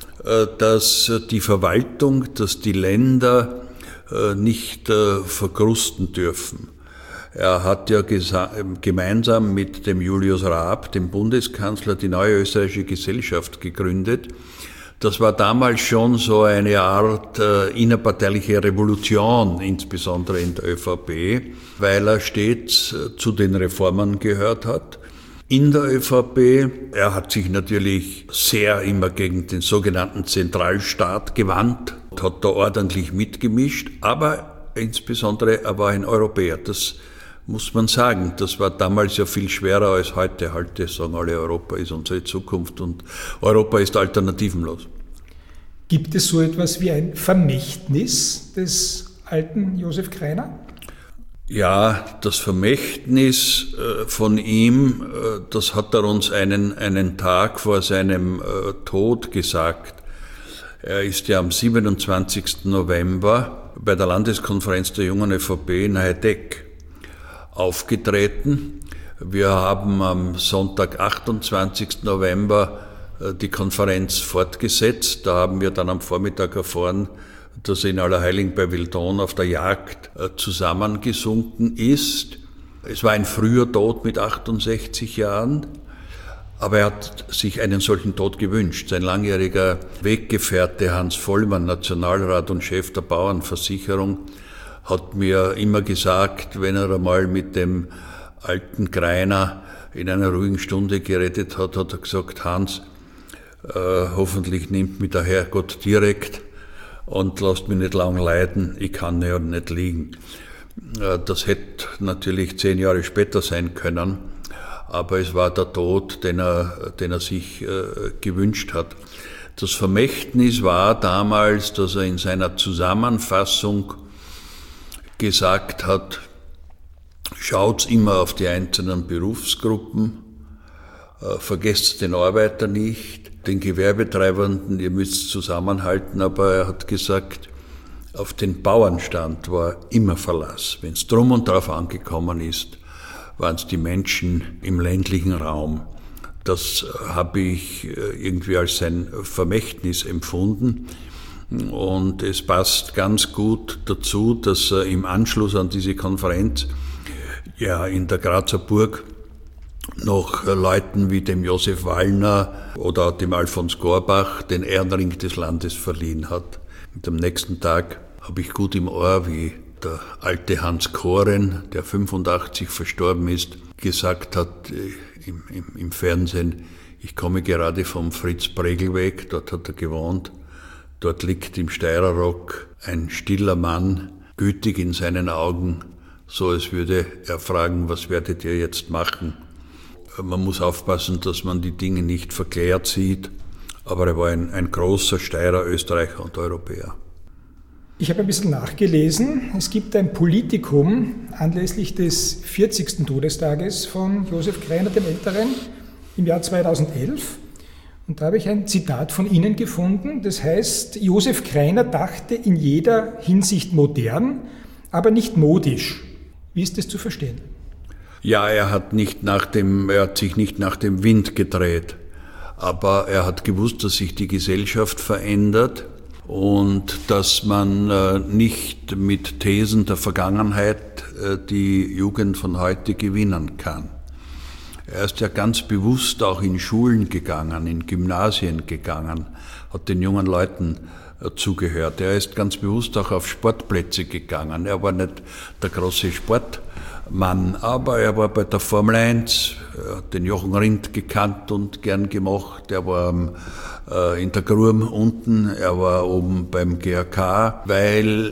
dass die Verwaltung, dass die Länder nicht verkrusten dürfen. Er hat ja gemeinsam mit dem Julius Raab, dem Bundeskanzler, die Neue Österreichische Gesellschaft gegründet. Das war damals schon so eine Art äh, innerparteiliche Revolution, insbesondere in der ÖVP, weil er stets äh, zu den Reformern gehört hat. In der ÖVP, er hat sich natürlich sehr immer gegen den sogenannten Zentralstaat gewandt, hat da ordentlich mitgemischt, aber insbesondere er war ein Europäer. Das muss man sagen, das war damals ja viel schwerer als heute. Heute sagen alle, Europa ist unsere Zukunft und Europa ist alternativenlos. Gibt es so etwas wie ein Vermächtnis des alten Josef Greiner? Ja, das Vermächtnis von ihm, das hat er uns einen, einen Tag vor seinem Tod gesagt. Er ist ja am siebenundzwanzigsten November bei der Landeskonferenz der Jungen ÖVP in Heideck aufgetreten. Wir haben am Sonntag, achtundzwanzigsten November, die Konferenz fortgesetzt. Da haben wir dann am Vormittag erfahren, dass er in Allerheiligen bei Wildon auf der Jagd zusammengesunken ist. Es war ein früher Tod mit achtundsechzig Jahren, aber er hat sich einen solchen Tod gewünscht. Sein langjähriger Weggefährte Hans Vollmann, Nationalrat und Chef der Bauernversicherung, hat mir immer gesagt, wenn er einmal mit dem alten Greiner in einer ruhigen Stunde geredet hat, hat er gesagt, Hans, äh, hoffentlich nimmt mich der Herrgott direkt und lasst mich nicht lang leiden, ich kann ja nicht liegen. Äh, das hätte natürlich zehn Jahre später sein können, aber es war der Tod, den er, den er sich äh, gewünscht hat. Das Vermächtnis war damals, dass er in seiner Zusammenfassung gesagt hat, schaut immer auf die einzelnen Berufsgruppen, äh, vergesst den Arbeiter nicht, den Gewerbetreibenden, ihr müsst zusammenhalten, aber er hat gesagt, auf den Bauernstand war immer Verlass. Wenn es drum und drauf angekommen ist, waren es die Menschen im ländlichen Raum. Das habe ich irgendwie als sein Vermächtnis empfunden. Und es passt ganz gut dazu, dass er im Anschluss an diese Konferenz ja in der Grazer Burg noch Leuten wie dem Josef Wallner oder dem Alfons Gorbach den Ehrenring des Landes verliehen hat. Und am nächsten Tag habe ich gut im Ohr, wie der alte Hans Koren, der fünfundachtzig verstorben ist, gesagt hat äh, im, im, im Fernsehen, ich komme gerade vom Fritz-Pregel-Weg, dort hat er gewohnt. Dort liegt im Steirerrock ein stiller Mann, gütig in seinen Augen, so als würde er fragen, was werdet ihr jetzt machen? Man muss aufpassen, dass man die Dinge nicht verklärt sieht, aber er war ein, ein großer Steirer, Österreicher und Europäer. Ich habe ein bisschen nachgelesen. Es gibt ein Politikum anlässlich des vierzigsten Todestages von Josef Greiner dem Älteren im Jahr zweitausendelf. Und da habe ich ein Zitat von Ihnen gefunden, das heißt, Josef Greiner dachte in jeder Hinsicht modern, aber nicht modisch. Wie ist das zu verstehen? Ja, er hat, nicht nach dem, er hat sich nicht nach dem Wind gedreht, aber er hat gewusst, dass sich die Gesellschaft verändert und dass man nicht mit Thesen der Vergangenheit die Jugend von heute gewinnen kann. Er ist ja ganz bewusst auch in Schulen gegangen, in Gymnasien gegangen, hat den jungen Leuten zugehört. Er ist ganz bewusst auch auf Sportplätze gegangen. Er war nicht der große Sportmann, aber er war bei der Formel eins, er hat den Jochen Rindt gekannt und gern gemocht. Er war äh, in der Grurm unten, er war oben beim G A K, weil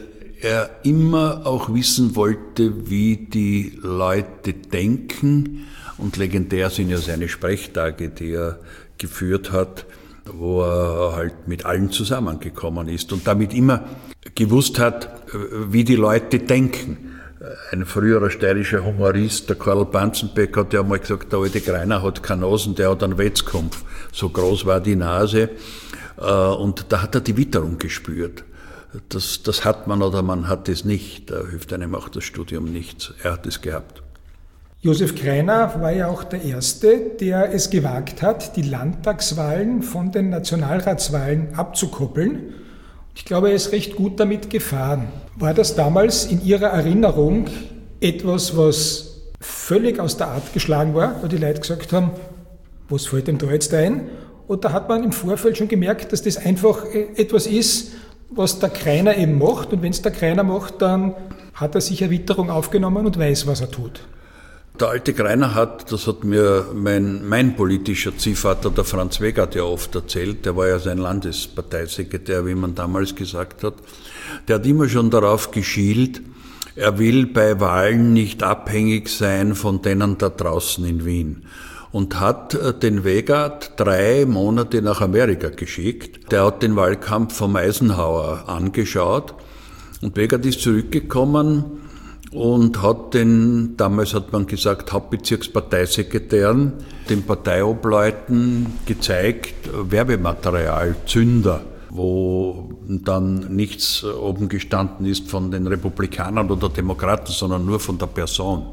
er immer auch wissen wollte, wie die Leute denken. Und legendär sind ja seine Sprechtage, die er geführt hat, wo er halt mit allen zusammengekommen ist und damit immer gewusst hat, wie die Leute denken. Ein früherer steirischer Humorist, der Karl Banzenbeck, hat ja mal gesagt, der alte Greiner hat keine Nasen, der hat einen Wetzkampf. So groß war die Nase. Und da hat er die Witterung gespürt. Das, das hat man oder man hat es nicht. Da hilft einem auch das Studium nichts. Er hat es gehabt. Josef Greiner war ja auch der Erste, der es gewagt hat, die Landtagswahlen von den Nationalratswahlen abzukoppeln. Ich glaube, er ist recht gut damit gefahren. War das damals in Ihrer Erinnerung etwas, was völlig aus der Art geschlagen war, wo die Leute gesagt haben, was fällt dem da jetzt ein? Oder hat man im Vorfeld schon gemerkt, dass das einfach etwas ist, was der Greiner eben macht? Und wenn es der Greiner macht, dann hat er sich Erwitterung aufgenommen und weiß, was er tut. Der alte Greiner hat, das hat mir mein, mein politischer Ziehvater, der Franz Wegert, ja oft erzählt, der war ja sein Landesparteisekretär, wie man damals gesagt hat, der hat immer schon darauf geschielt, er will bei Wahlen nicht abhängig sein von denen da draußen in Wien. Und hat den Wegert drei Monate nach Amerika geschickt. Der hat den Wahlkampf vom Eisenhower angeschaut und Wegert ist zurückgekommen und hat den, damals hat man gesagt, Hauptbezirksparteisekretären, den Parteiobleuten gezeigt, Werbematerial, Zünder, wo dann nichts oben gestanden ist von den Republikanern oder Demokraten, sondern nur von der Person.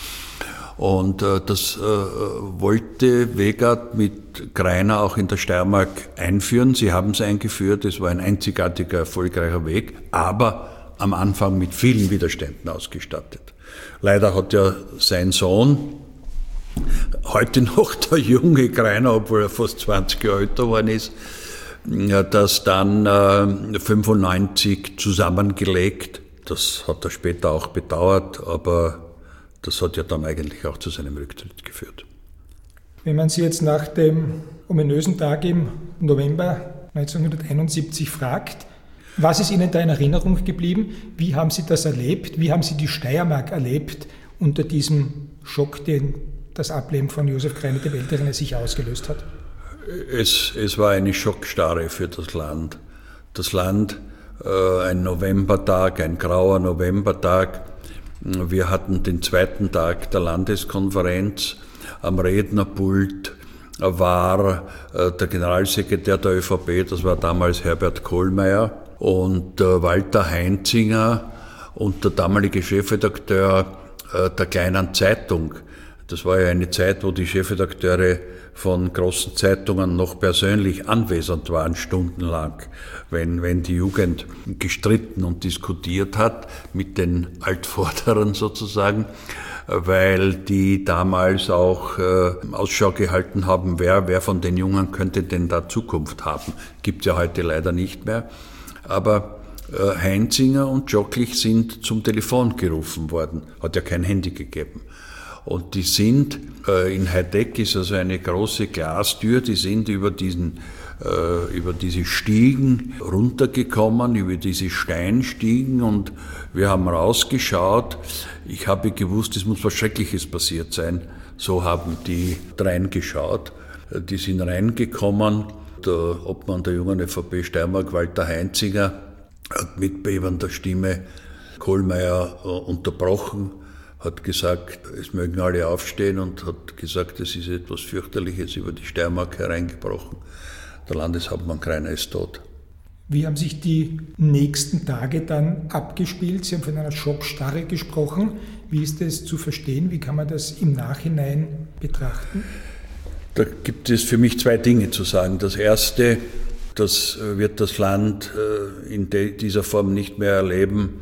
Und äh, das äh, wollte Wegert mit Greiner auch in der Steiermark einführen. Sie haben es eingeführt, es war ein einzigartiger, erfolgreicher Weg, aber am Anfang mit vielen Widerständen ausgestattet. Leider hat ja sein Sohn, heute noch der junge Greiner, obwohl er fast zwanzig Jahre älter geworden ist, das dann äh, fünfundneunzig zusammengelegt. Das hat er später auch bedauert, aber das hat ja dann eigentlich auch zu seinem Rücktritt geführt. Wenn man Sie jetzt nach dem ominösen Tag im November neunzehnhunderteinundsiebzig fragt, was ist Ihnen da in Erinnerung geblieben? Wie haben Sie das erlebt? Wie haben Sie die Steiermark erlebt unter diesem Schock, den das Ableben von Josef Greiner dem Älteren sich ausgelöst hat? Es, es war eine Schockstarre für das Land. Das Land, äh, ein Novembertag, ein grauer Novembertag. Wir hatten den zweiten Tag der Landeskonferenz. Am Rednerpult war äh, der Generalsekretär der ÖVP, das war damals Herbert Kohlmeier, und äh, Walter Heinzinger und der damalige Chefredakteur äh, der Kleinen Zeitung. Das war ja eine Zeit, wo die Chefredakteure von großen Zeitungen noch persönlich anwesend waren, stundenlang, wenn, wenn die Jugend gestritten und diskutiert hat mit den Altvorderen sozusagen, weil die damals auch äh, Ausschau gehalten haben, wer, wer von den Jungen könnte denn da Zukunft haben. Gibt ja heute leider nicht mehr. Aber äh, Heinzinger und Jocklich sind zum Telefon gerufen worden. Hat ja kein Handy gegeben. Und die sind, äh, in Heideck ist also eine große Glastür, die sind über diesen, äh, über diese Stiegen runtergekommen, über diese Steinstiegen, und wir haben rausgeschaut. Ich habe gewusst, es muss was Schreckliches passiert sein. So haben die reingeschaut. Die sind reingekommen. Der Obmann der jungen ÖVP Steiermark, Walter Heinzinger, hat mit bebender Stimme Kohlmeier äh, unterbrochen, hat gesagt, es mögen alle aufstehen, und hat gesagt, es ist etwas Fürchterliches über die Steiermark hereingebrochen. Der Landeshauptmann Greiner ist tot. Wie haben sich die nächsten Tage dann abgespielt? Sie haben von einer Schockstarre gesprochen. Wie ist das zu verstehen? Wie kann man das im Nachhinein betrachten? Da gibt es für mich zwei Dinge zu sagen. Das erste, das wird das Land in dieser Form nicht mehr erleben.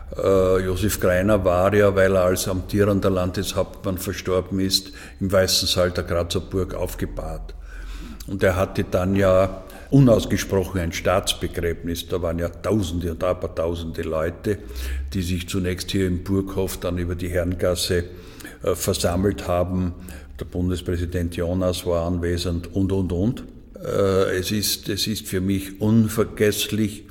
Josef Greiner war ja, weil er als amtierender Landeshauptmann verstorben ist, im Weißen Saal der Grazer Burg aufgebahrt. Und er hatte dann ja unausgesprochen ein Staatsbegräbnis. Da waren ja Tausende und Abertausende Leute, die sich zunächst hier im Burghof, dann über die Herrengasse äh, versammelt haben. Der Bundespräsident Jonas war anwesend und, und, und. Äh, es ist, es ist für mich unvergesslich,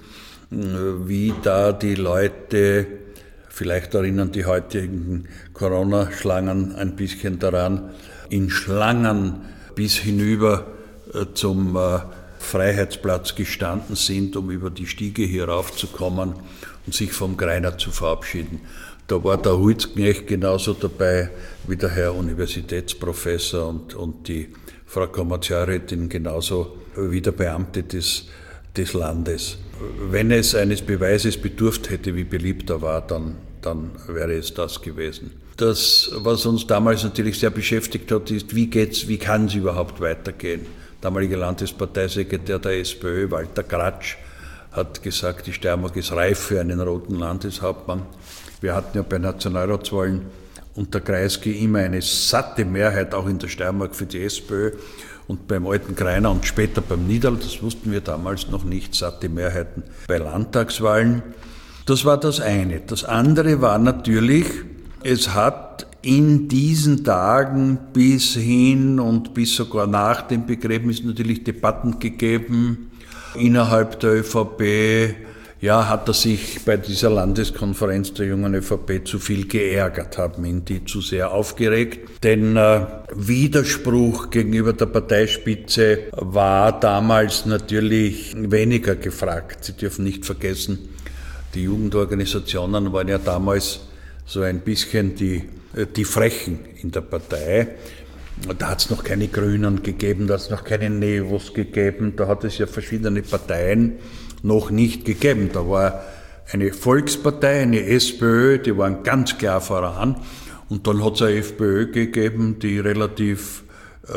wie da die Leute, vielleicht erinnern die heutigen Corona-Schlangen ein bisschen daran, in Schlangen bis hinüber zum Freiheitsplatz gestanden sind, um über die Stiege hier raufzukommen und sich vom Greiner zu verabschieden. Da war der Holzknecht genauso dabei wie der Herr Universitätsprofessor und, und die Frau Kommerzialrätin genauso wie der Beamte des, des Landes. Wenn es eines Beweises bedurft hätte, wie beliebt er war, dann, dann wäre es das gewesen. Das, was uns damals natürlich sehr beschäftigt hat, ist, wie geht's, wie kann es überhaupt weitergehen? Damaliger Landesparteisekretär der SPÖ, Walter Gratsch, hat gesagt, die Steiermark ist reif für einen roten Landeshauptmann. Wir hatten ja bei Nationalratswahlen unter Kreisky immer eine satte Mehrheit, auch in der Steiermark, für die SPÖ. Und beim alten Greiner und später beim Niederl, das wussten wir damals noch nicht, satte Mehrheiten bei Landtagswahlen. Das war das eine. Das andere war natürlich, es hat in diesen Tagen bis hin und bis sogar nach dem Begräbnis natürlich Debatten gegeben innerhalb der ÖVP. Ja, hat er sich bei dieser Landeskonferenz der jungen ÖVP zu viel geärgert, haben ihn die zu sehr aufgeregt. Denn äh, Widerspruch gegenüber der Parteispitze war damals natürlich weniger gefragt. Sie dürfen nicht vergessen, die Jugendorganisationen waren ja damals so ein bisschen die, die Frechen in der Partei. Da hat es noch keine Grünen gegeben, da hat es noch keine Nevos gegeben, da hat es ja verschiedene Parteien noch nicht gegeben. Da war eine Volkspartei, eine SPÖ, die waren ganz klar voran. Und dann hat es eine FPÖ gegeben, die relativ äh,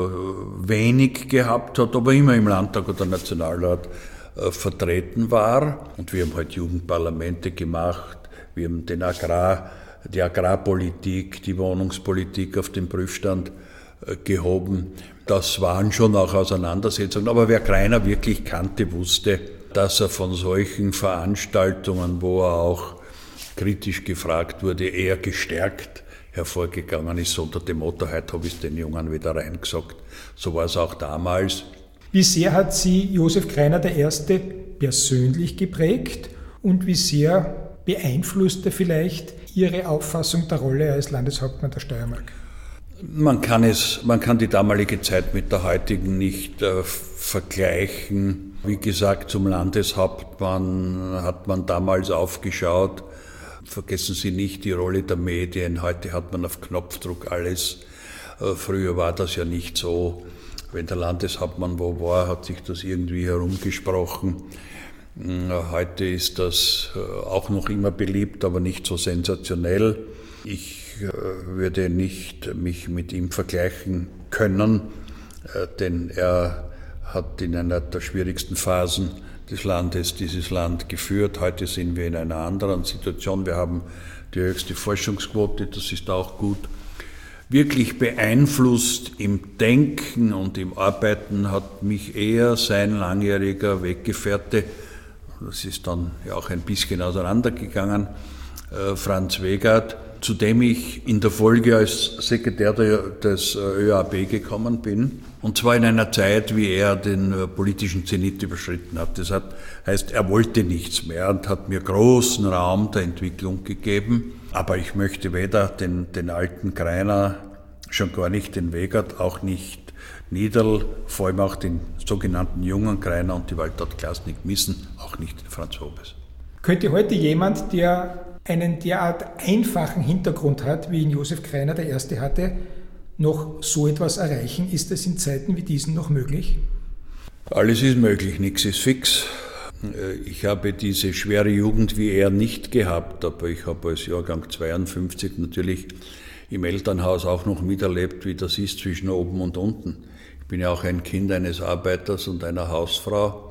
wenig gehabt hat, aber immer im Landtag oder Nationalrat äh, vertreten war. Und wir haben halt Jugendparlamente gemacht, wir haben den Agrar, die Agrarpolitik, die Wohnungspolitik auf den Prüfstand äh, gehoben. Das waren schon auch Auseinandersetzungen. Aber wer Greiner wirklich kannte, wusste, dass er von solchen Veranstaltungen, wo er auch kritisch gefragt wurde, eher gestärkt hervorgegangen ist, unter dem Motto, heute habe ich es den Jungen wieder reingesagt. So war es auch damals. Wie sehr hat Sie Josef Greiner der Erste persönlich geprägt und wie sehr beeinflusst er vielleicht Ihre Auffassung der Rolle als Landeshauptmann der Steiermark? Man kann es, man kann die damalige Zeit mit der heutigen nicht äh, vergleichen. Wie gesagt, zum Landeshauptmann hat man damals aufgeschaut. Vergessen Sie nicht die Rolle der Medien. Heute hat man auf Knopfdruck alles. Äh, früher war das ja nicht so. Wenn der Landeshauptmann wo war, hat sich das irgendwie herumgesprochen. Äh, heute ist das äh, auch noch immer beliebt, aber nicht so sensationell. Ich würde nicht mich mit ihm vergleichen können, denn er hat in einer der schwierigsten Phasen des Landes dieses Land geführt. Heute sind wir in einer anderen Situation. Wir haben die höchste Forschungsquote, das ist auch gut. Wirklich beeinflusst im Denken und im Arbeiten hat mich eher sein langjähriger Weggefährte, das ist dann ja auch ein bisschen auseinandergegangen, Franz Wegert, zu dem ich in der Folge als Sekretär des ÖAB gekommen bin. Und zwar in einer Zeit, wie er den politischen Zenit überschritten hat. Das heißt, er wollte nichts mehr und hat mir großen Raum der Entwicklung gegeben. Aber ich möchte weder den, den alten Greiner, schon gar nicht den Wegert, auch nicht Niederl, vor allem auch den sogenannten jungen Greiner und die Waltraud Klasnik missen, auch nicht den Franz Hobes. Könnte heute jemand, der einen derart einfachen Hintergrund hat, wie ihn Josef Greiner der Erste hatte, noch so etwas erreichen? Ist es in Zeiten wie diesen noch möglich? Alles ist möglich, nichts ist fix. Ich habe diese schwere Jugend wie er nicht gehabt, aber ich habe als Jahrgang zweiundfünfzig natürlich im Elternhaus auch noch miterlebt, wie das ist zwischen oben und unten. Ich bin ja auch ein Kind eines Arbeiters und einer Hausfrau,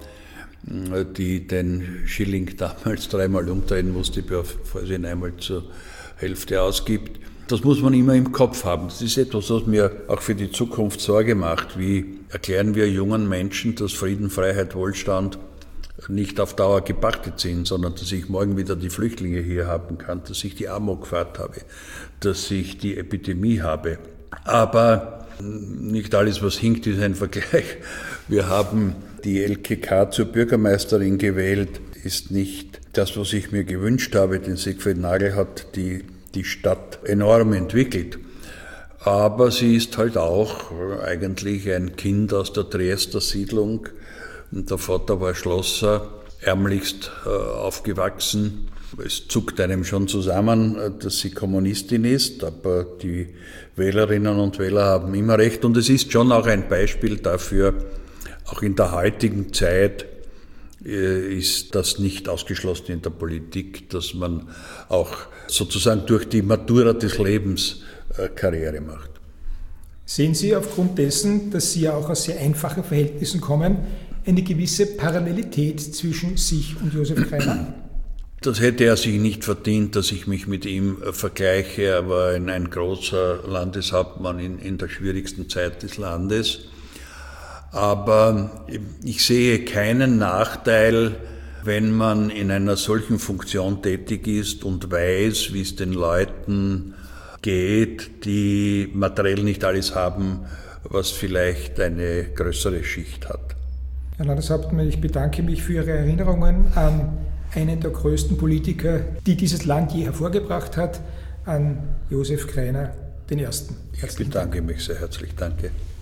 die den Schilling damals dreimal umdrehen musste, bevor sie ihn einmal zur Hälfte ausgibt. Das muss man immer im Kopf haben. Das ist etwas, was mir auch für die Zukunft Sorge macht. Wie erklären wir jungen Menschen, dass Frieden, Freiheit, Wohlstand nicht auf Dauer gepachtet sind, sondern dass ich morgen wieder die Flüchtlinge hier haben kann, dass ich die Amokfahrt habe, dass ich die Epidemie habe. Aber nicht alles, was hinkt, ist ein Vergleich. Wir haben die L K K zur Bürgermeisterin gewählt. ist nicht das, was ich mir gewünscht habe, denn Siegfried Nagel hat die, die Stadt enorm entwickelt. Aber sie ist halt auch eigentlich ein Kind aus der Triester Siedlung. Und der Vater war Schlosser, ärmlichst äh, aufgewachsen. Es zuckt einem schon zusammen, dass sie Kommunistin ist, aber die Wählerinnen und Wähler haben immer recht. Und es ist schon auch ein Beispiel dafür, auch in der heutigen Zeit äh, ist das nicht ausgeschlossen in der Politik, dass man auch sozusagen durch die Matura des Lebens äh, Karriere macht. Sehen Sie aufgrund dessen, dass Sie ja auch aus sehr einfachen Verhältnissen kommen, eine gewisse Parallelität zwischen sich und Josef Greiner? Das hätte er sich nicht verdient, dass ich mich mit ihm vergleiche. Er war ein, ein großer Landeshauptmann in, in der schwierigsten Zeit des Landes. Aber ich sehe keinen Nachteil, wenn man in einer solchen Funktion tätig ist und weiß, wie es den Leuten geht, die materiell nicht alles haben, was vielleicht eine größere Schicht hat. Herr Landeshauptmann, ich bedanke mich für Ihre Erinnerungen an einen der größten Politiker, die dieses Land je hervorgebracht hat, an Josef Greiner den Ersten. Ich bedanke mich sehr herzlich. Danke.